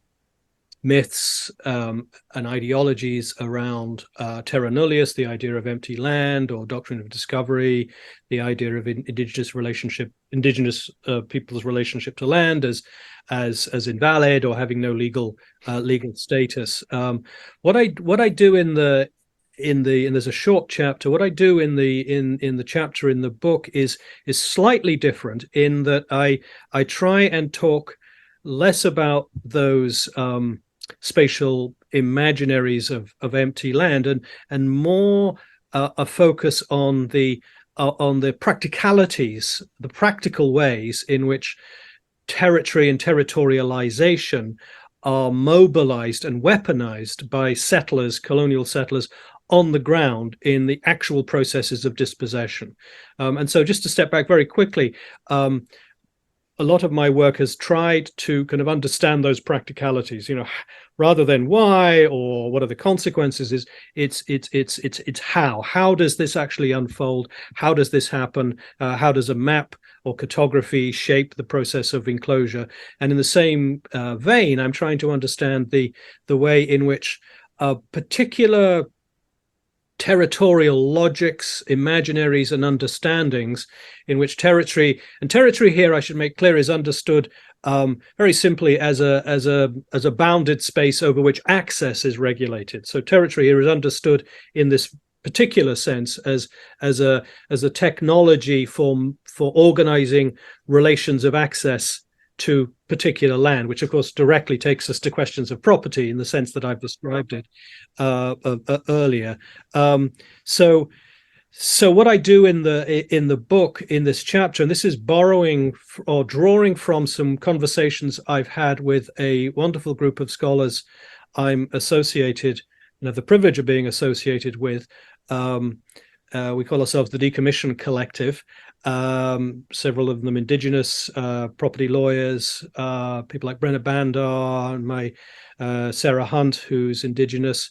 Speaker 5: myths um, and ideologies around uh, terra nullius, the idea of empty land, or doctrine of discovery, the idea of in, indigenous relationship, indigenous uh, people's relationship to land as as as invalid or having no legal uh, legal status. Um, what I what I do in the in the and there's a short chapter. What I do in the in in the chapter in the book is is slightly different in that I I try and talk less about those um, spatial imaginaries of of empty land and and more uh, a focus on the uh, on the practicalities, the practical ways in which territory and territorialization are mobilized and weaponized by settlers, colonial settlers, on the ground in the actual processes of dispossession. Um, and so just to step back very quickly, um, a lot of my work has tried to kind of understand those practicalities, you know, rather than why or what are the consequences. Is it's it's it's it's it's how how does this actually unfold? How does this happen? Uh, how does a map or cartography shape the process of enclosure? And in the same uh, vein, I'm trying to understand the the way in which a particular territorial logics, imaginaries, and understandings in which territory, and territory here I should make clear is understood um, very simply as a as a as a bounded space over which access is regulated. So territory here is understood in this particular sense as as a as a technology for for organizing relations of access to particular land, which of course directly takes us to questions of property in the sense that I've described it uh, uh, earlier. Um, so, so what I do in the in the book in this chapter, and this is borrowing or drawing from some conversations I've had with a wonderful group of scholars I'm associated, and have the privilege of being associated with. Um, uh, we call ourselves the Decommission Collective. Um, several of them indigenous uh, property lawyers, uh, people like Brenna Bandar and my uh, Sarah Hunt, who's indigenous,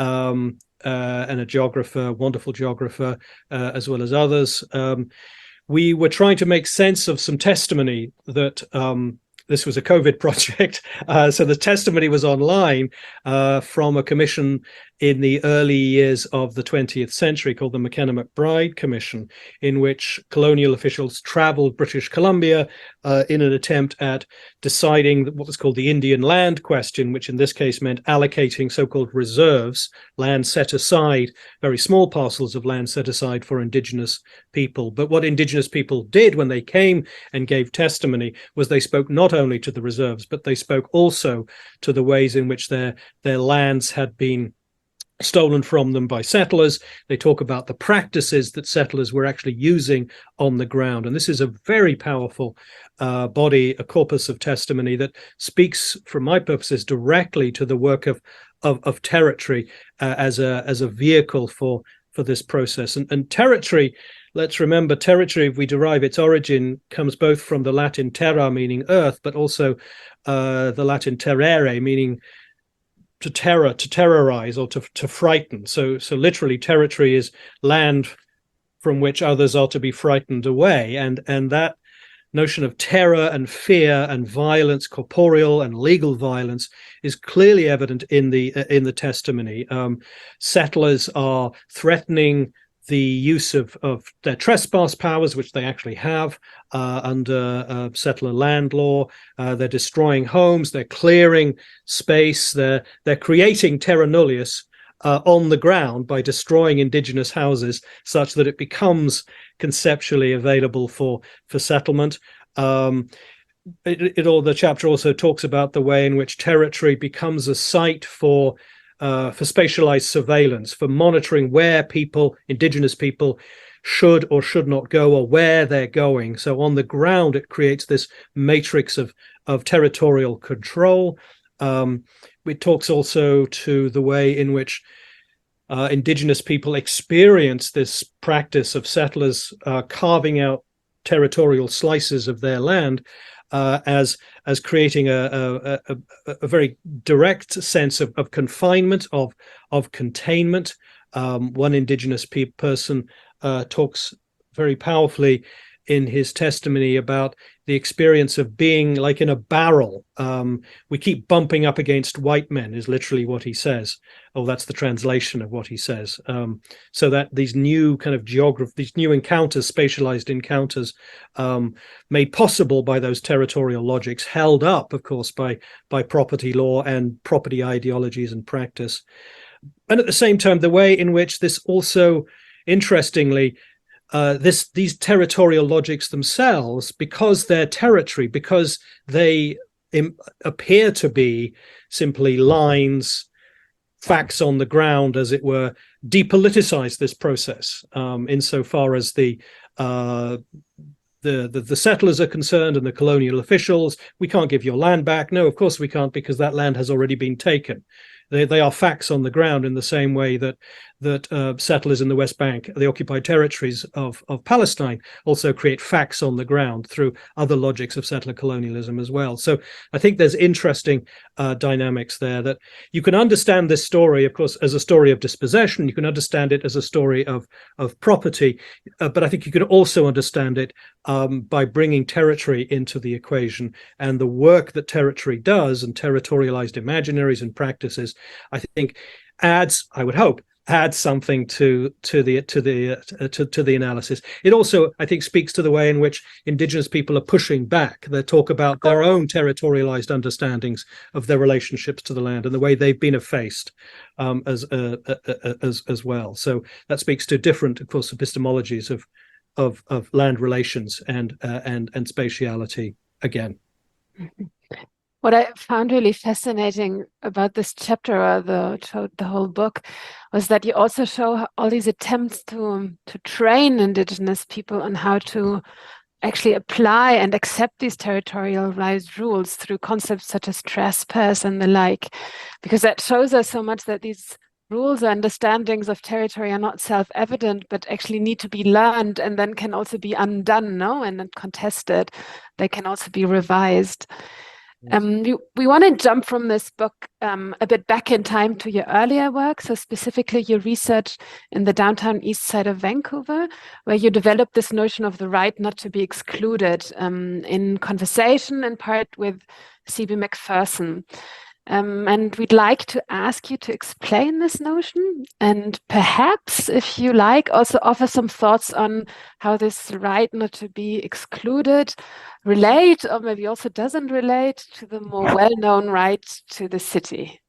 Speaker 5: um, uh, and a geographer, wonderful geographer, uh, as well as others. Um, we were trying to make sense of some testimony that um, this was a COVID project. Uh, so the testimony was online uh, from a commission in the early years of the twentieth century called the McKenna-McBride Commission, in which colonial officials traveled British Columbia uh, in an attempt at deciding what was called the Indian land question, which in this case meant allocating so-called reserves, land set aside, very small parcels of land set aside for indigenous people. But what indigenous people did when they came and gave testimony was they spoke not only to the reserves, but they spoke also to the ways in which their, their lands had been stolen from them by settlers. They talk about the practices that settlers were actually using on the ground. And this is a very powerful uh, body, a corpus of testimony that speaks, from my purposes, directly to the work of of, of territory uh, as a as a vehicle for for this process. And, and territory, let's remember, territory, if we derive its origin, comes both from the Latin terra, meaning earth, but also uh, the Latin terrere, meaning to terror, to terrorize, or to to frighten. So so literally, territory is land from which others are to be frightened away, and and that notion of terror and fear and violence, corporeal and legal violence, is clearly evident in the in the testimony. Um, settlers are threatening the use of, of their trespass powers, which they actually have uh, under uh, settler land law. Uh, they're destroying homes, they're clearing space, they're, they're creating terra nullius uh, on the ground by destroying indigenous houses such that it becomes conceptually available for, for settlement. Um, it, it all the chapter also talks about the way in which territory becomes a site for uh, for spatialized surveillance, for monitoring where people, indigenous people, should or should not go, or where they're going. So on the ground, it creates this matrix of of territorial control. Um, it talks also to the way in which uh, indigenous people experience this practice of settlers uh, carving out territorial slices of their land uh, as as creating a a, a, a very direct sense of, of confinement, of of containment. Um, one indigenous pe- person uh, talks very powerfully in his testimony about the experience of being like in a barrel. Um, we keep bumping up against white men, is literally what he says. Oh, that's the translation of what he says. Um, so that these new kind of geography, these new encounters, spatialized encounters, um, made possible by those territorial logics, held up, of course, by by property law and property ideologies and practice. And at the same time, the way in which this also, interestingly, Uh, this these territorial logics themselves, because they're territory, because they im- appear to be simply lines, facts on the ground, as it were, depoliticize this process um, insofar as the, uh, the the the settlers are concerned and the colonial officials. We can't give your land back. No, of course we can't, because that land has already been taken. They they are facts on the ground in the same way that that uh, settlers in the West Bank, the occupied territories of, of Palestine, also create facts on the ground through other logics of settler colonialism as well. So I think there's interesting uh, dynamics there that you can understand this story, of course, as a story of dispossession. You can understand it as a story of, of property, uh, but I think you can also understand it um, by bringing territory into the equation, and the work that territory does and territorialized imaginaries and practices, I think adds, I would hope, adds something to to the to the uh, to, to the analysis. It also, I think, speaks to the way in which indigenous people are pushing back. They talk about their own territorialized understandings of their relationships to the land and the way they've been effaced um, as uh, uh, as as well. So that speaks to different, of course, epistemologies of of of land relations and uh, and and spatiality again.
Speaker 3: What I found really fascinating about this chapter, or the the whole book, was that you also show all these attempts to to train indigenous people on how to actually apply and accept these territorialized rules through concepts such as trespass and the like, because that shows us so much that these rules or understandings of territory are not self-evident, but actually need to be learned and then can also be undone, no, and then contested. They can also be revised. Um, we, we want to jump from this book um, a bit back in time to your earlier work, so specifically your research in the downtown east side of Vancouver, where you developed this notion of the right not to be excluded um, in conversation, in part with C B Macpherson. Um, and we'd like to ask you to explain this notion, and perhaps, if you like, also offer some thoughts on how this right not to be excluded relate, or maybe also doesn't relate, to the more well-known right to the city.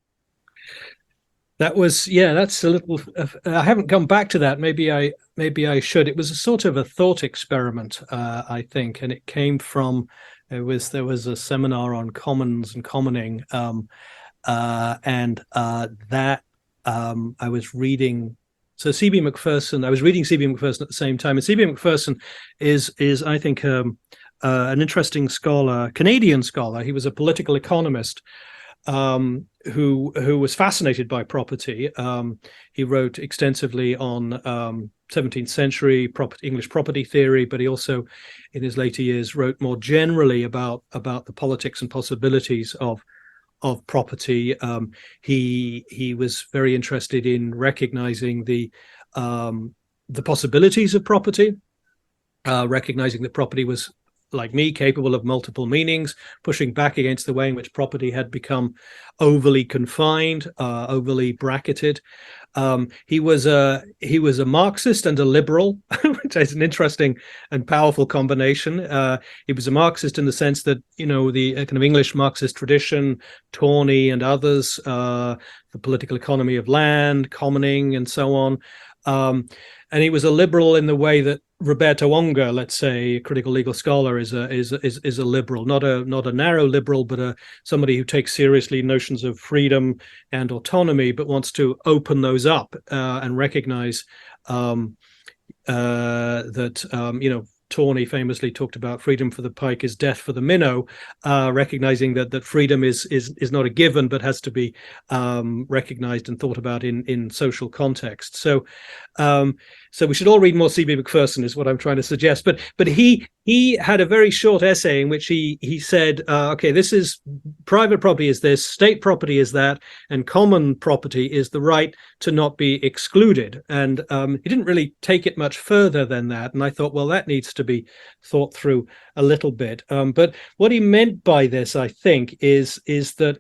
Speaker 5: That was, yeah, that's a little, uh, I haven't come back to that. Maybe I, maybe I should. It was a sort of a thought experiment, uh, I think, and it came from, It was there was a seminar on commons and commoning, um, uh, and uh, that um, I was reading. So C B Macpherson, I was reading C B Macpherson at the same time, and C B Macpherson is is I think um, uh, an interesting scholar, Canadian scholar. He was a political economist um, who who was fascinated by property. Um, he wrote extensively on Um, seventeenth century property, English property theory, but he also, in his later years, wrote more generally about about the politics and possibilities of of property. Um, he he was very interested in recognizing the um, the possibilities of property, uh, recognizing that property was, like me, capable of multiple meanings, pushing back against the way in which property had become overly confined, uh, overly bracketed. Um, he was a he was a Marxist and a liberal, which is an interesting and powerful combination. Uh, he was a Marxist in the sense that, you know, the kind of English Marxist tradition, Tawney and others, uh, the political economy of land, commoning, and so on. Um, and he was a liberal in the way that Roberto Onga, let's say, a critical legal scholar, is a is is is a liberal, not a not a narrow liberal, but a somebody who takes seriously notions of freedom and autonomy, but wants to open those up uh, and recognize um, uh, that um, you know. Tawney famously talked about freedom for the pike is death for the minnow, uh, recognizing that that freedom is is is not a given, but has to be um, recognized and thought about in in social context. So, um, so we should all read more C B Macpherson, is what I'm trying to suggest. But but he he had a very short essay in which he he said, uh, okay, this is private property is this, state property is that, and common property is the right to not be excluded. And um, he didn't really take it much further than that. And I thought, well, that needs to be thought through a little bit. Um, but what he meant by this, I think, is is that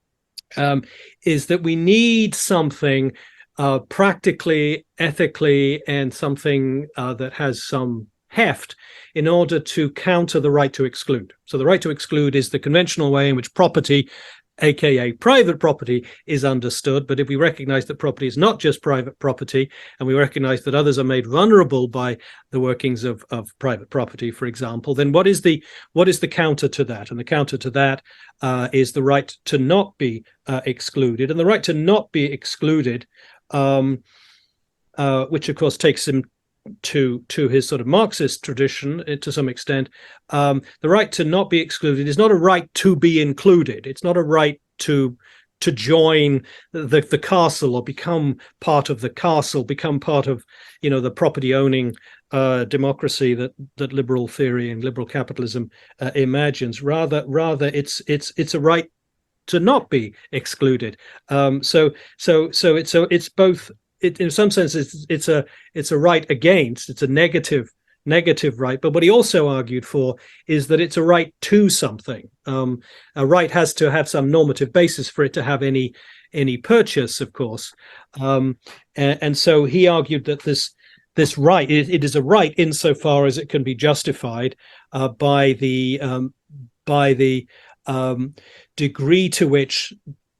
Speaker 5: um, is that we need something uh, practically, ethically, and something uh, that has some heft in order to counter the right to exclude. So the right to exclude is the conventional way in which property, aka private property, is understood. But if we recognize that property is not just private property, and we recognize that others are made vulnerable by the workings of, of private property, for example, then what is the what is the counter to that? And the counter to that uh, is the right to not be uh, excluded. And the right to not be excluded, um, uh, which of course takes him to to his sort of Marxist tradition uh, to some extent, um, the right to not be excluded is not a right to be included. It's not a right to to join the the castle or become part of the castle, become part of, you know, the property owning uh, democracy that that liberal theory and liberal capitalism uh, imagines. Rather, rather it's it's it's a right to not be excluded. Um, so so so it's so it's both. It, in some sense, it's, it's a it's a right against, it's a negative negative right. But what he also argued for is that it's a right to something. Um, a right has to have some normative basis for it to have any any purchase, of course. Um, and, and so he argued that this this right it, it is a right insofar as it can be justified uh, by the um, by the um, degree to which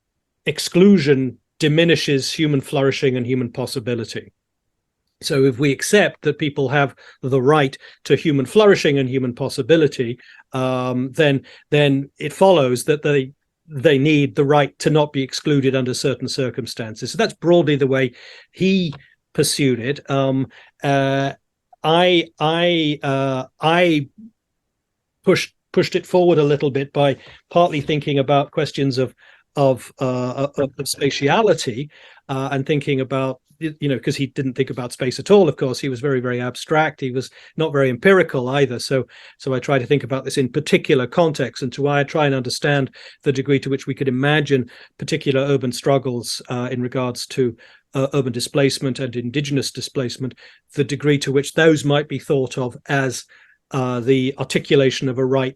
Speaker 5: exclusion diminishes human flourishing and human possibility. So if we accept that people have the right to human flourishing and human possibility, um, then then it follows that they they need the right to not be excluded under certain circumstances. So that's broadly the way he pursued it. Um, uh, I I uh, I pushed pushed it forward a little bit by partly thinking about questions of of uh of, of spatiality uh and thinking about, you know, because he didn't think about space at all, of course. He was very very abstract. He was not very empirical either. So so I try to think about this in particular context, and to I try and understand the degree to which we could imagine particular urban struggles uh, in regards to uh, urban displacement and indigenous displacement, the degree to which those might be thought of as uh the articulation of a right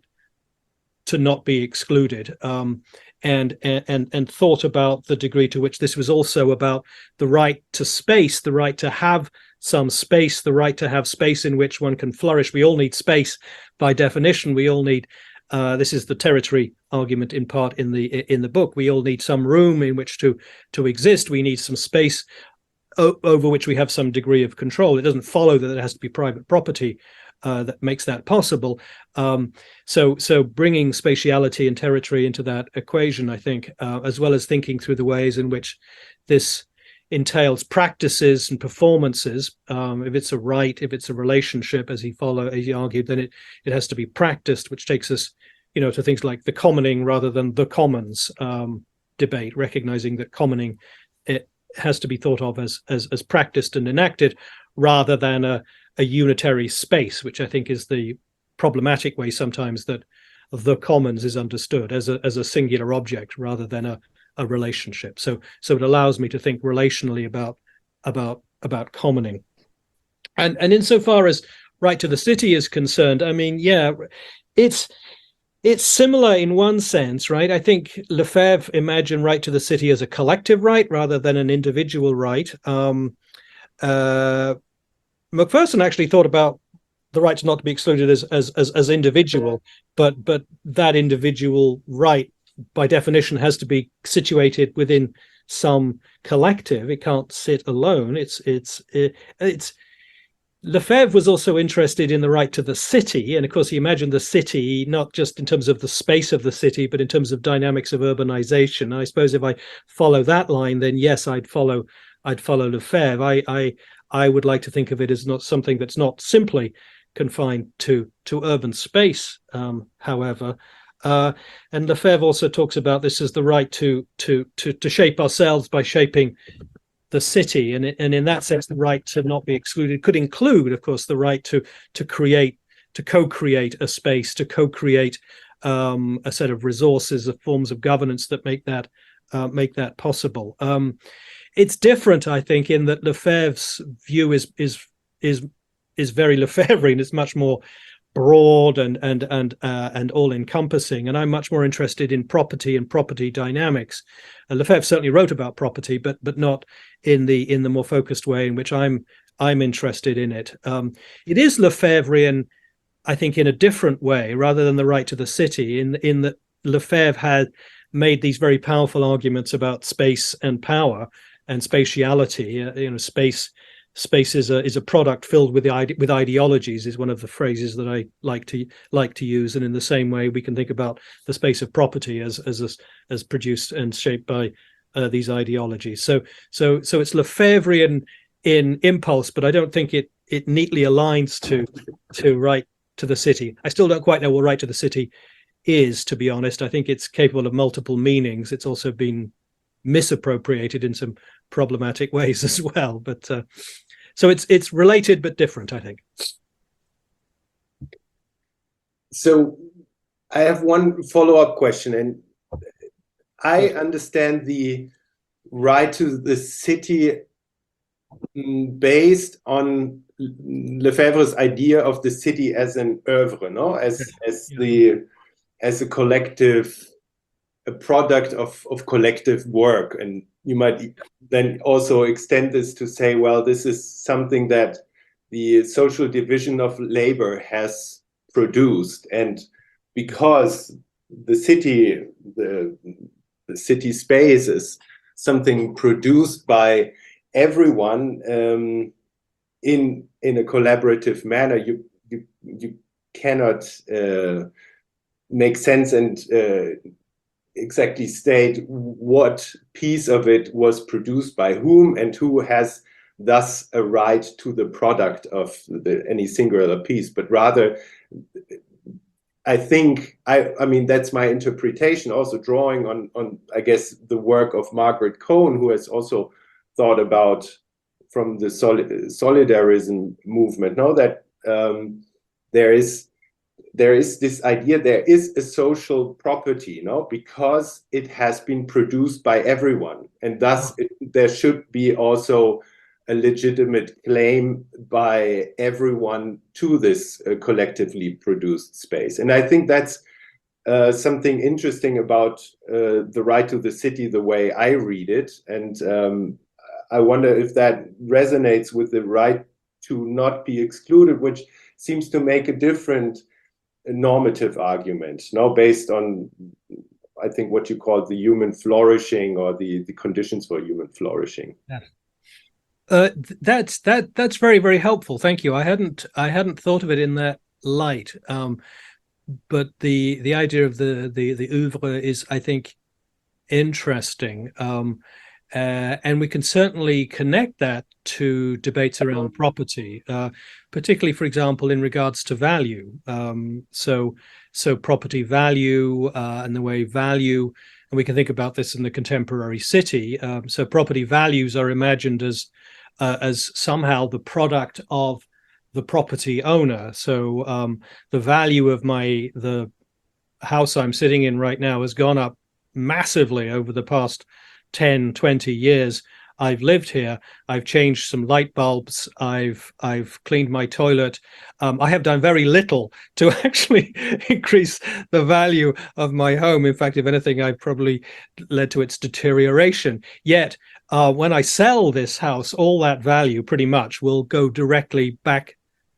Speaker 5: to not be excluded, um, and, and and thought about the degree to which this was also about the right to space, the right to have some space, the right to have space in which one can flourish. We all need space by definition. We all need, uh, this is the territory argument in part in the in the book. We all need some room in which to to exist. We need some space o- over which we have some degree of control. It doesn't follow that it has to be private property Uh, that makes that possible. Um, so, so bringing spatiality and territory into that equation, I think, uh, as well as thinking through the ways in which this entails practices and performances. Um, if it's a right, if it's a relationship, as he followed, as he argued, then it it has to be practiced, which takes us, you know, to things like the commoning rather than the commons um, debate, recognizing that commoning it has to be thought of as as as practiced and enacted rather than a a unitary space, which I think is the problematic way sometimes that the commons is understood as a as a singular object rather than a, a relationship. So so it allows me to think relationally about about about commoning. And and insofar as right to the city is concerned, I mean, yeah, it's it's similar in one sense, right? I think Lefebvre imagined right to the city as a collective right rather than an individual right. Um, uh, Macpherson actually thought about the right to not to be excluded as as as, as individual, but but that individual right, by definition, has to be situated within some collective. It can't sit alone. It's it's it's Lefebvre was also interested in the right to the city. And of course, he imagined the city, not just in terms of the space of the city, but in terms of dynamics of urbanization. And I suppose if I follow that line, then yes, I'd follow I'd follow Lefebvre. I, I, I would like to think of it as not something that's not simply confined to, to urban space, um, however. Uh, and Lefebvre also talks about this as the right to, to, to, to shape ourselves by shaping the city, and and in that sense, the right to not be excluded could include, of course, the right to to create, to co-create a space, to co-create um, a set of resources, of forms of governance that make that uh, make that possible. Um, it's different, I think, in that Lefebvre's view is is is is very Lefebvrean. It's much more broad and and and uh, and all-encompassing, and I'm much more interested in property and property dynamics. Uh, Lefebvre certainly wrote about property, but but not in the in the more focused way in which I'm I'm interested in it. Um, it is Lefebvrean, I think, in a different way, rather than the right to the city. In in that Lefebvre had made these very powerful arguments about space and power and spatiality. Uh, you know, space. Space is a is a product filled with ide- with ideologies, is one of the phrases that I like to like to use. And in the same way, we can think about the space of property as as as, as produced and shaped by uh, these ideologies. So so so it's Lefebvrean in impulse, but I don't think it it neatly aligns to to right to the city. I still don't quite know what right to the city is, to be honest. I think it's capable of multiple meanings. It's also been misappropriated in some problematic ways as well. But uh, so it's it's related but different, I think.
Speaker 4: So I have one follow-up question, and I understand the right to the city based on Lefebvre's idea of the city as an oeuvre, no, as as
Speaker 5: Yeah.
Speaker 4: the as a collective, a product of of collective work. And you might then also extend this to say, well, this is something that the social division of labor has produced, and because the city, the, the city space is something produced by everyone um, in in a collaborative manner, you you you cannot uh, make sense and uh, exactly state what piece of it was produced by whom and who has thus a right to the product of the, any singular piece, but rather, I think, I, I mean, that's my interpretation, also drawing on, on, I guess, the work of Margaret Cohn, who has also thought about from the soli- solidarism movement, no, that um, there is there is this idea, there is a social property, you know, because it has been produced by everyone. And thus it, there should be also a legitimate claim by everyone to this uh, collectively produced space. And I think that's uh, something interesting about uh, the right to the city, the way I read it. And um, I wonder if that resonates with the right to not be excluded, which seems to make a different normative argument, now based on, I think, what you call the human flourishing, or the, the conditions for human flourishing.
Speaker 5: Yeah. Uh, th- that's that that's very, very helpful. Thank you. I hadn't I hadn't thought of it in that light. Um, but the the idea of the the the oeuvre is, I think, interesting. Um, Uh, and we can certainly connect that to debates around property, uh, particularly, for example, in regards to value. Um, so, so property value uh, and the way value, and we can think about this in the contemporary city. Um, so, property values are imagined as uh, as somehow the product of the property owner. So, um, the value of my the house I'm sitting in right now has gone up massively over the past ten, twenty years I've lived here. I've changed some light bulbs. I've I've cleaned my toilet. Um, I have done very little to actually increase the value of my home. In fact, if anything, I've probably led to its deterioration. Yet, uh, when I sell this house, all that value pretty much will go directly back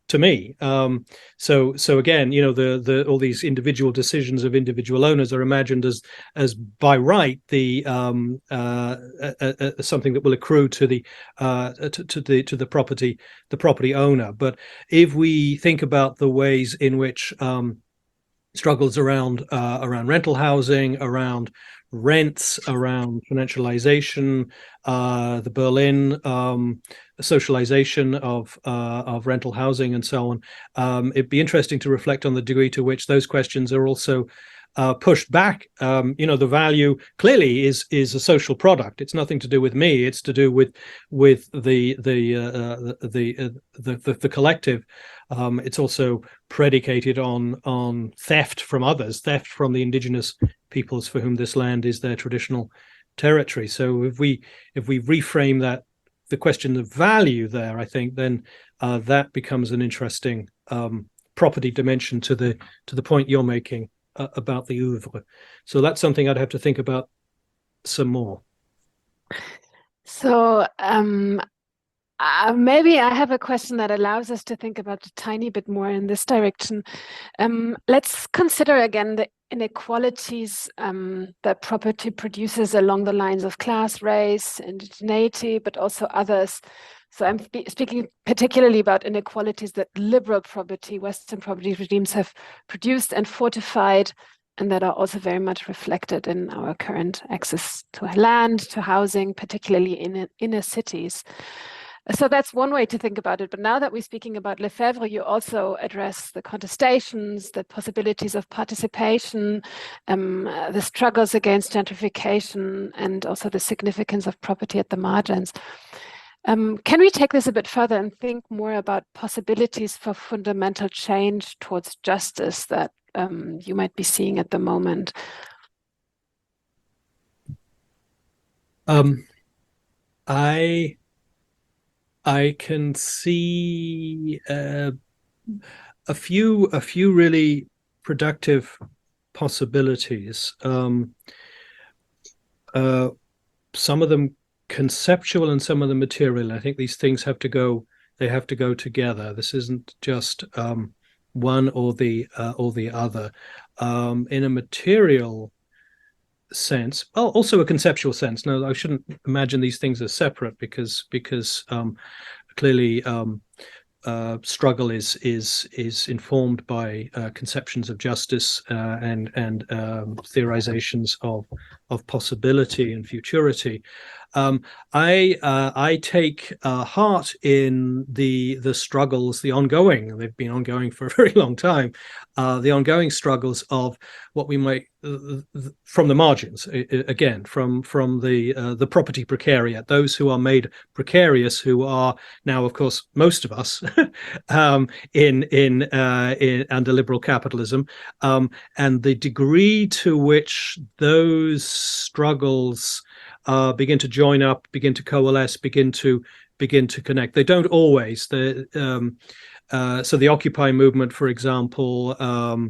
Speaker 5: to me. Um, so so again, you know, the the all these individual decisions of individual owners are imagined as as by right the um, uh, uh, uh, something that will accrue to the uh, to, to the to the property the property owner. But if we think about the ways in which um, struggles around uh, around rental housing, around rents, around financialization, uh, the Berlin um, socialization of uh, of rental housing, and so on. Um, it'd be interesting to reflect on the degree to which those questions are also uh, pushed back. Um, you know, the value clearly is is a social product. It's nothing to do with me. It's to do with with the the uh, the the, uh, the the the collective. Um, it's also predicated on on theft from others, theft from the indigenous peoples for whom this land is their traditional territory. So if we if we reframe that, the question of value there, I think then uh, that becomes an interesting um, property dimension to the to the point you're making uh, about the oeuvre. So that's something I'd have to think about some more.
Speaker 3: So um, uh, maybe I have a question that allows us to think about a tiny bit more in this direction. Um, let's consider again the inequalities um, that property produces along the lines of class, race, indigeneity, but also others. So I'm spe speaking particularly about inequalities that liberal property, Western property regimes have produced and fortified, and that are also very much reflected in our current access to land, to housing, particularly in inner cities. So that's one way to think about it. But now that we're speaking about Lefebvre, you also address the contestations, the possibilities of participation, um, uh, the struggles against gentrification, and also the significance of property at the margins. Um, can we take this a bit further and think more about possibilities for fundamental change towards justice that um, you might be seeing at the moment?
Speaker 5: Um, I... I can see uh, a few a few really productive possibilities. Um, uh, some of them conceptual and some of them material. I think these things have to go. They have to go together. This isn't just um, one or the uh, or the other. Um, in a material sense, well, also a conceptual sense. No, I shouldn't imagine these things as separate, because because um, clearly um, uh, struggle is is is informed by uh, conceptions of justice uh, and and um, theorizations of of possibility and futurity. Um, I uh, I take uh, heart in the the struggles, the ongoing. They've been ongoing for a very long time. Uh, the ongoing struggles of what we might uh, from the margins, again, from from the uh, the property precariat, those who are made precarious, who are now, of course, most of us um, in in uh, in under liberal capitalism, um, and the degree to which those struggles Uh, begin to join up, begin to coalesce, begin to begin to connect. They don't always. The um, uh, so the Occupy movement, for example, um,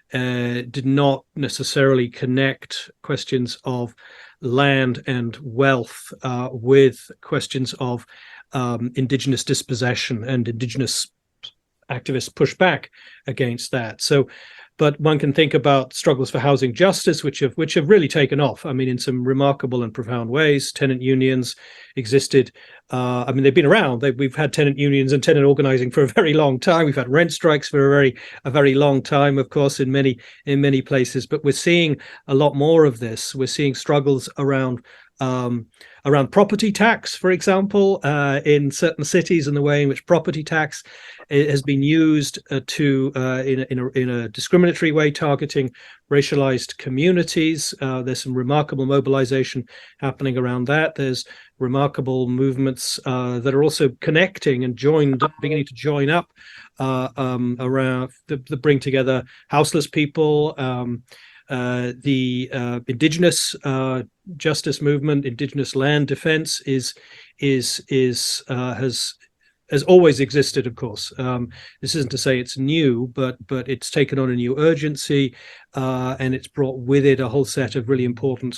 Speaker 5: uh, did not necessarily connect questions of land and wealth uh, with questions of um, indigenous dispossession, and indigenous activists push back against that. So. But one can think about struggles for housing justice, which have which have really taken off. I mean, in some remarkable and profound ways. Tenant unions existed. Uh, I mean, they've been around. They, we've had tenant unions and tenant organizing for a very long time. We've had rent strikes for a very a very long time, of course, in many in many places. But we're seeing a lot more of this. We're seeing struggles around. Um, around property tax, for example, uh, in certain cities, and the way in which property tax has been used uh, to uh, in, a, in, a, in a discriminatory way, targeting racialized communities. Uh, there's some remarkable mobilization happening around that. There's remarkable movements uh, that are also connecting and joined, beginning to join up uh, um, around the, the bring together houseless people. Um, Uh, the uh, indigenous uh, justice movement, indigenous land defense is is is uh, has has always existed. Of course, um, this isn't to say it's new, but but it's taken on a new urgency, uh, and it's brought with it a whole set of really important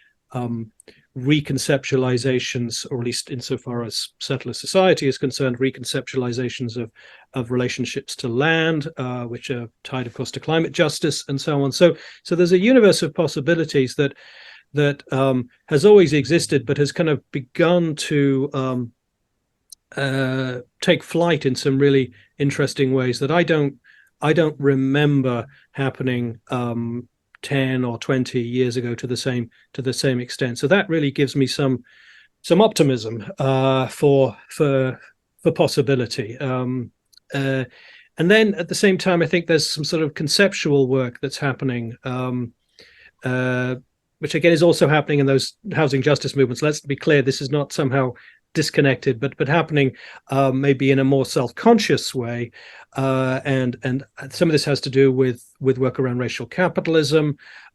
Speaker 5: um, reconceptualizations, or at least insofar as settler society is concerned, reconceptualizations of of relationships to land, uh, which are tied, of course, to climate justice and so on. So, so there's a universe of possibilities that that um, has always existed, but has kind of begun to um, uh, take flight in some really interesting ways that I don't I don't remember happening um, ten or twenty years ago to the same to the same extent. So that really gives me some some optimism uh, for for for possibility. Um, uh, and then at the same time, I think there's some sort of conceptual work that's happening, um, uh, which again is also happening in those housing justice movements. Let's be clear, this is not somehow disconnected, but but happening um, maybe in a more self-conscious way, uh, and and some of this has to do with with work around racial capitalism,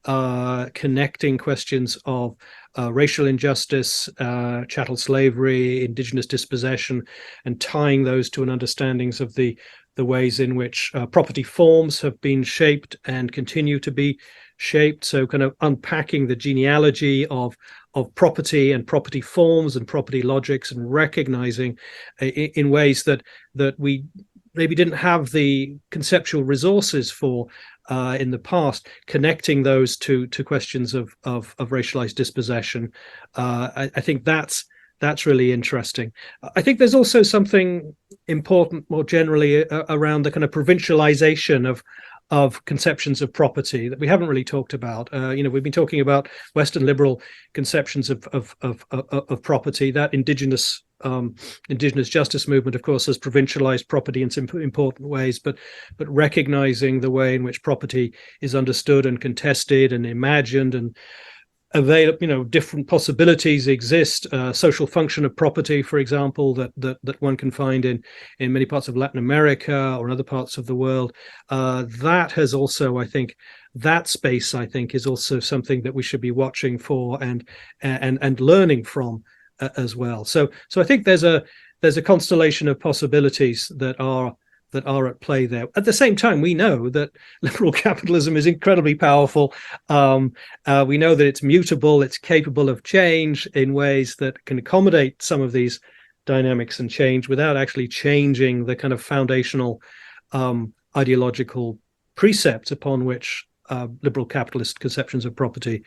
Speaker 5: uh, connecting questions of uh, racial injustice, uh, chattel slavery, indigenous dispossession, and tying those to an understandings of the the ways in which uh, property forms have been shaped and continue to be shaped. So kind of unpacking the genealogy of of property and property forms and property logics, and recognizing uh, in ways that that we maybe didn't have the conceptual resources for uh, in the past, connecting those to to questions of of, of racialized dispossession. Uh, I, I think that's that's really interesting. I think there's also something important more generally uh, around the kind of provincialization of of conceptions of property that we haven't really talked about. Uh, you know, we've been talking about Western liberal conceptions of of of, of, of property. That indigenous um, indigenous justice movement, of course, has provincialized property in some important ways, but but recognizing the way in which property is understood and contested and imagined and avail, you know, different possibilities exist. Uh, social function of property, for example, that that that one can find in in many parts of Latin America or other parts of the world. Uh, that has also, I think, that space, I think, is also something that we should be watching for and and and learning from uh, as well. So so I think there's a there's a constellation of possibilities that are that are at play there. At the same time, we know that liberal capitalism is incredibly powerful. Um, uh, we know that it's mutable, it's capable of change in ways that can accommodate some of these dynamics and change without actually changing the kind of foundational um, ideological precepts upon which uh, liberal capitalist conceptions of property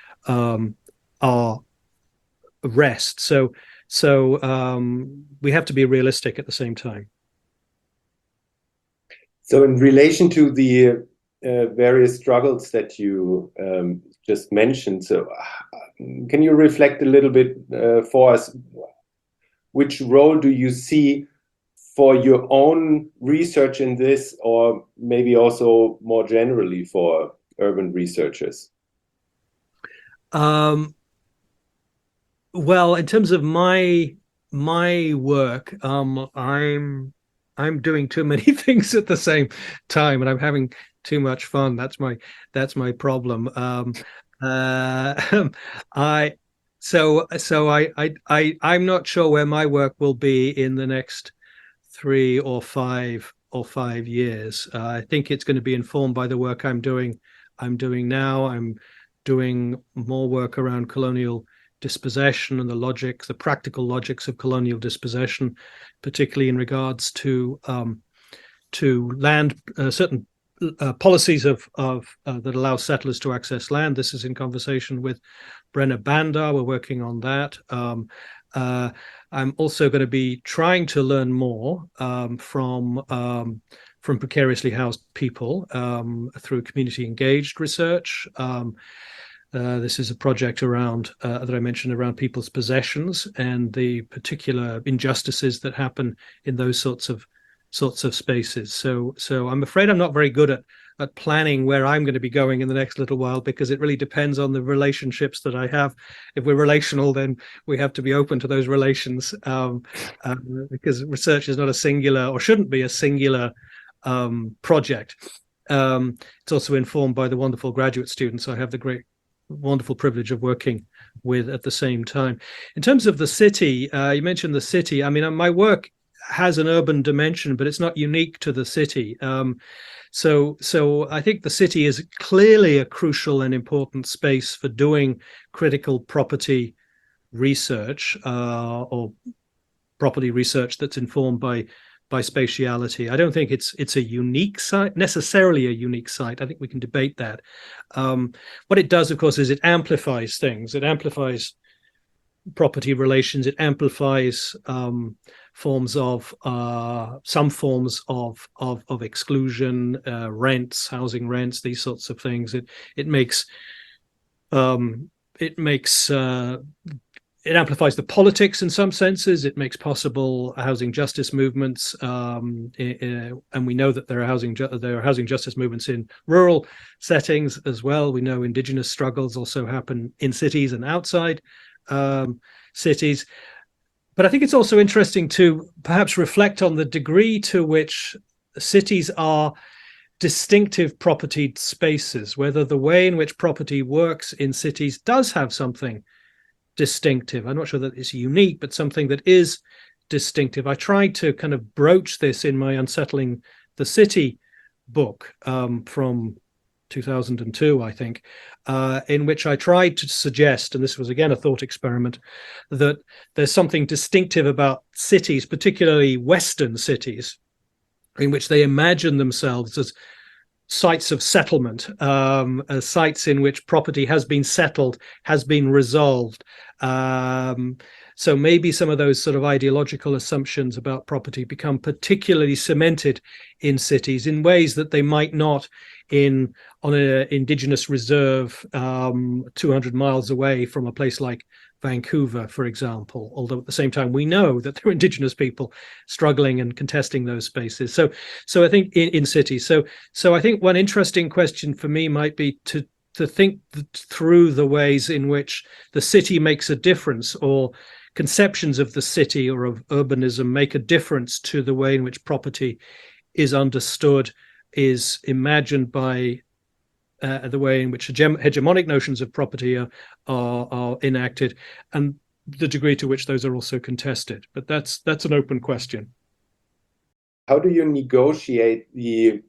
Speaker 5: um, are rest. So, so um, we have to be realistic at the same time.
Speaker 4: So in relation to the uh, various struggles that you um, just mentioned, so uh, can you reflect a little bit uh, for us? Which role do you see for your own research in this, or maybe also more generally for urban researchers?
Speaker 5: Um, well, in terms of my my work, um, I'm I'm doing too many things at the same time, and I'm having too much fun. That's my that's my problem. Um, uh, I so so I I I I'm not sure where my work will be in the next three or five or five years. Uh, I think it's going to be informed by the work I'm doing. I'm doing now. I'm doing more work around colonial dispossession and the logic, the practical logics of colonial dispossession, particularly in regards to um, to land, uh, certain uh, policies of of uh, that allow settlers to access land. This is in conversation with Brenna Bandar. We're working on that. Um, uh, I'm also going to be trying to learn more um, from um, from precariously housed people um, through community engaged research. Um, Uh, this is a project around uh, that I mentioned around people's possessions and the particular injustices that happen in those sorts of sorts of spaces. So, so I'm afraid I'm not very good at at planning where I'm going to be going in the next little while, because it really depends on the relationships that I have. If we're relational, then we have to be open to those relations, um, um, because research is not a singular, or shouldn't be a singular um, project. Um, it's also informed by the wonderful graduate students I have the great wonderful privilege of working with at the same time. In terms of the city, uh, you mentioned the city. I mean, my work has an urban dimension, but it's not unique to the city. Um, so, so I think the city is clearly a crucial and important space for doing critical property research, uh, or property research that's informed by by spatiality. I don't think it's it's a unique site, necessarily a unique site. I think we can debate that. Um, what it does, of course, is it amplifies things. It amplifies property relations. It amplifies um, forms of uh, some forms of of, of exclusion, uh, rents, housing rents, these sorts of things. It it makes um, it makes uh, it amplifies the politics in some senses. It makes possible housing justice movements, um, and we know that there are housing ju- there are housing justice movements in rural settings as well. We know indigenous struggles also happen in cities and outside um, cities. But I think it's also interesting to perhaps reflect on the degree to which cities are distinctive propertied spaces, whether the way in which property works in cities does have something distinctive. I'm not sure that it's unique, but something that is distinctive. I tried to kind of broach this in my Unsettling the City book um, from two thousand two, I think, uh, in which I tried to suggest, and this was again a thought experiment, that there's something distinctive about cities, particularly Western cities, in which they imagine themselves as sites of settlement, um, as sites in which property has been settled, has been resolved. Um, so maybe some of those sort of ideological assumptions about property become particularly cemented in cities in ways that they might not in on an indigenous reserve um, two hundred miles away from a place like Vancouver, for example, although at the same time we know that there are indigenous people struggling and contesting those spaces. So so I think in, in cities. So so I think one interesting question for me might be to to think th- through the ways in which the city makes a difference, or conceptions of the city or of urbanism make a difference to the way in which property is understood, is imagined by uh, the way in which hege- hegemonic notions of property are, are are enacted, and the degree to which those are also contested. But that's that's an open question.
Speaker 4: How do you negotiate the,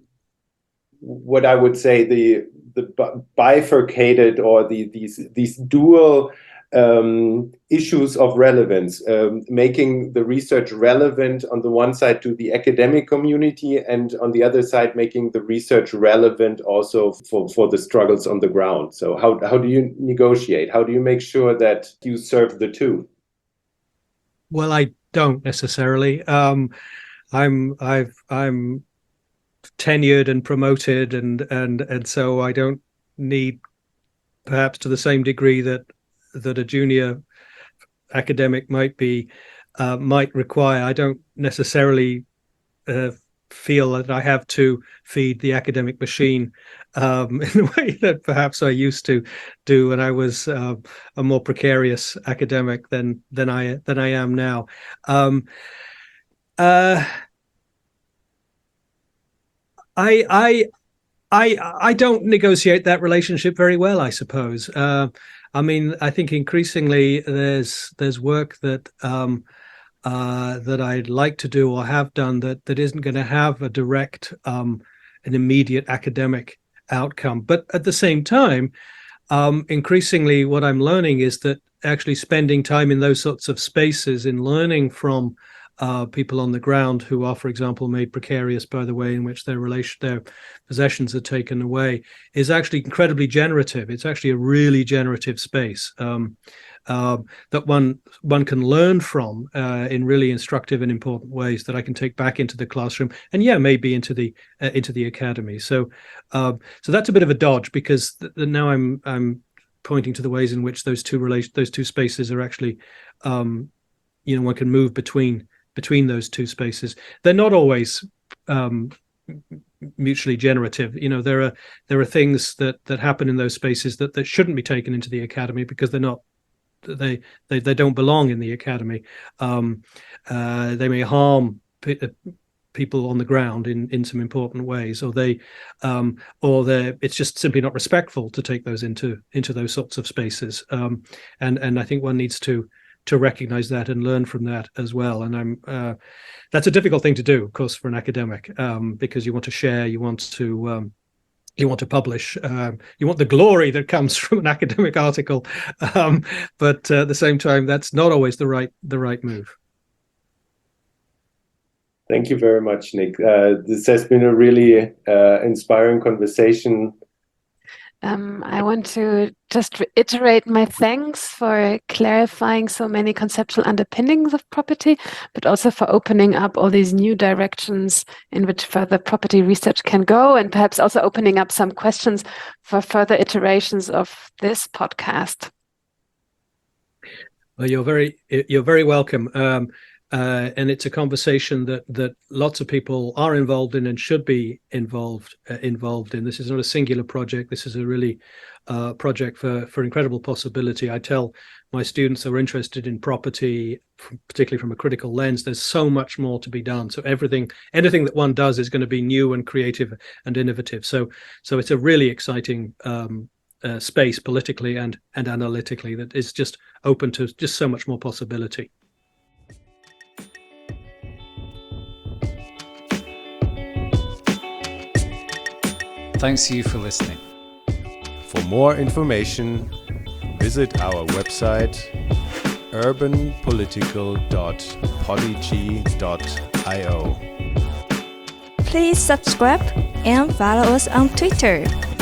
Speaker 4: what I would say, the the bifurcated or the these these dual um, issues of relevance, um, making the research relevant on the one side to the academic community, and on the other side making the research relevant also for, for the struggles on the ground? So how how do you negotiate? How do you make sure that you serve the two?
Speaker 5: Well, I don't necessarily. Um, I'm I've I'm tenured and promoted, and and and so I don't need, perhaps to the same degree that that a junior academic might be uh, might require. I don't necessarily uh, feel that I have to feed the academic machine um, in the way that perhaps I used to do when I was uh, a more precarious academic than than I than I am now. Um, uh, I I I I don't negotiate that relationship very well, I suppose. Uh, I mean, I think increasingly there's there's work that um, uh, that I'd like to do or have done that that isn't going to have a direct, um, an immediate academic outcome. But at the same time, um, increasingly what I'm learning is that actually spending time in those sorts of spaces, in learning from Uh, people on the ground who are, for example, made precarious by the way in which their relation, their possessions are taken away, is actually incredibly generative. It's actually a really generative space um, uh, that one one can learn from uh, in really instructive and important ways that I can take back into the classroom, and yeah, maybe into the uh, into the academy. So, uh, so that's a bit of a dodge, because th- th- now I'm I'm pointing to the ways in which those two relation those two spaces are actually, um, you know, one can move between. between those two spaces. They're not always um, mutually generative. You know, there are there are things that that happen in those spaces that, that shouldn't be taken into the academy because they're not they they, they don't belong in the academy. Um, uh, they may harm pe- people on the ground in in some important ways, or they um, or they it's just simply not respectful to take those into into those sorts of spaces. Um, and and I think one needs to. to recognize that and learn from that as well. And I'm uh, that's a difficult thing to do, of course, for an academic, um, because you want to share, you want to um, you want to publish, um, you want the glory that comes from an academic article, um, but uh, at the same time, that's not always the right the right move.
Speaker 4: Thank you very much, Nick. Uh, this has been a really uh, inspiring conversation.
Speaker 3: Um, I want to just reiterate my thanks for clarifying so many conceptual underpinnings of property, but also for opening up all these new directions in which further property research can go, and perhaps also opening up some questions for further iterations of this podcast.
Speaker 5: Well, you're very you're very welcome. Um, Uh, and it's a conversation that that lots of people are involved in and should be involved uh, involved in. This is not a singular project. This is a really uh, project for for incredible possibility. I tell my students who are interested in property, particularly from a critical lens, there's so much more to be done. So everything, anything that one does is going to be new and creative and innovative. So so it's a really exciting um, uh, space politically and and analytically that is just open to just so much more possibility.
Speaker 1: Thanks to you for listening.
Speaker 6: For more information, visit our website urban political dot podigy dot io.
Speaker 2: Please subscribe and follow us on Twitter.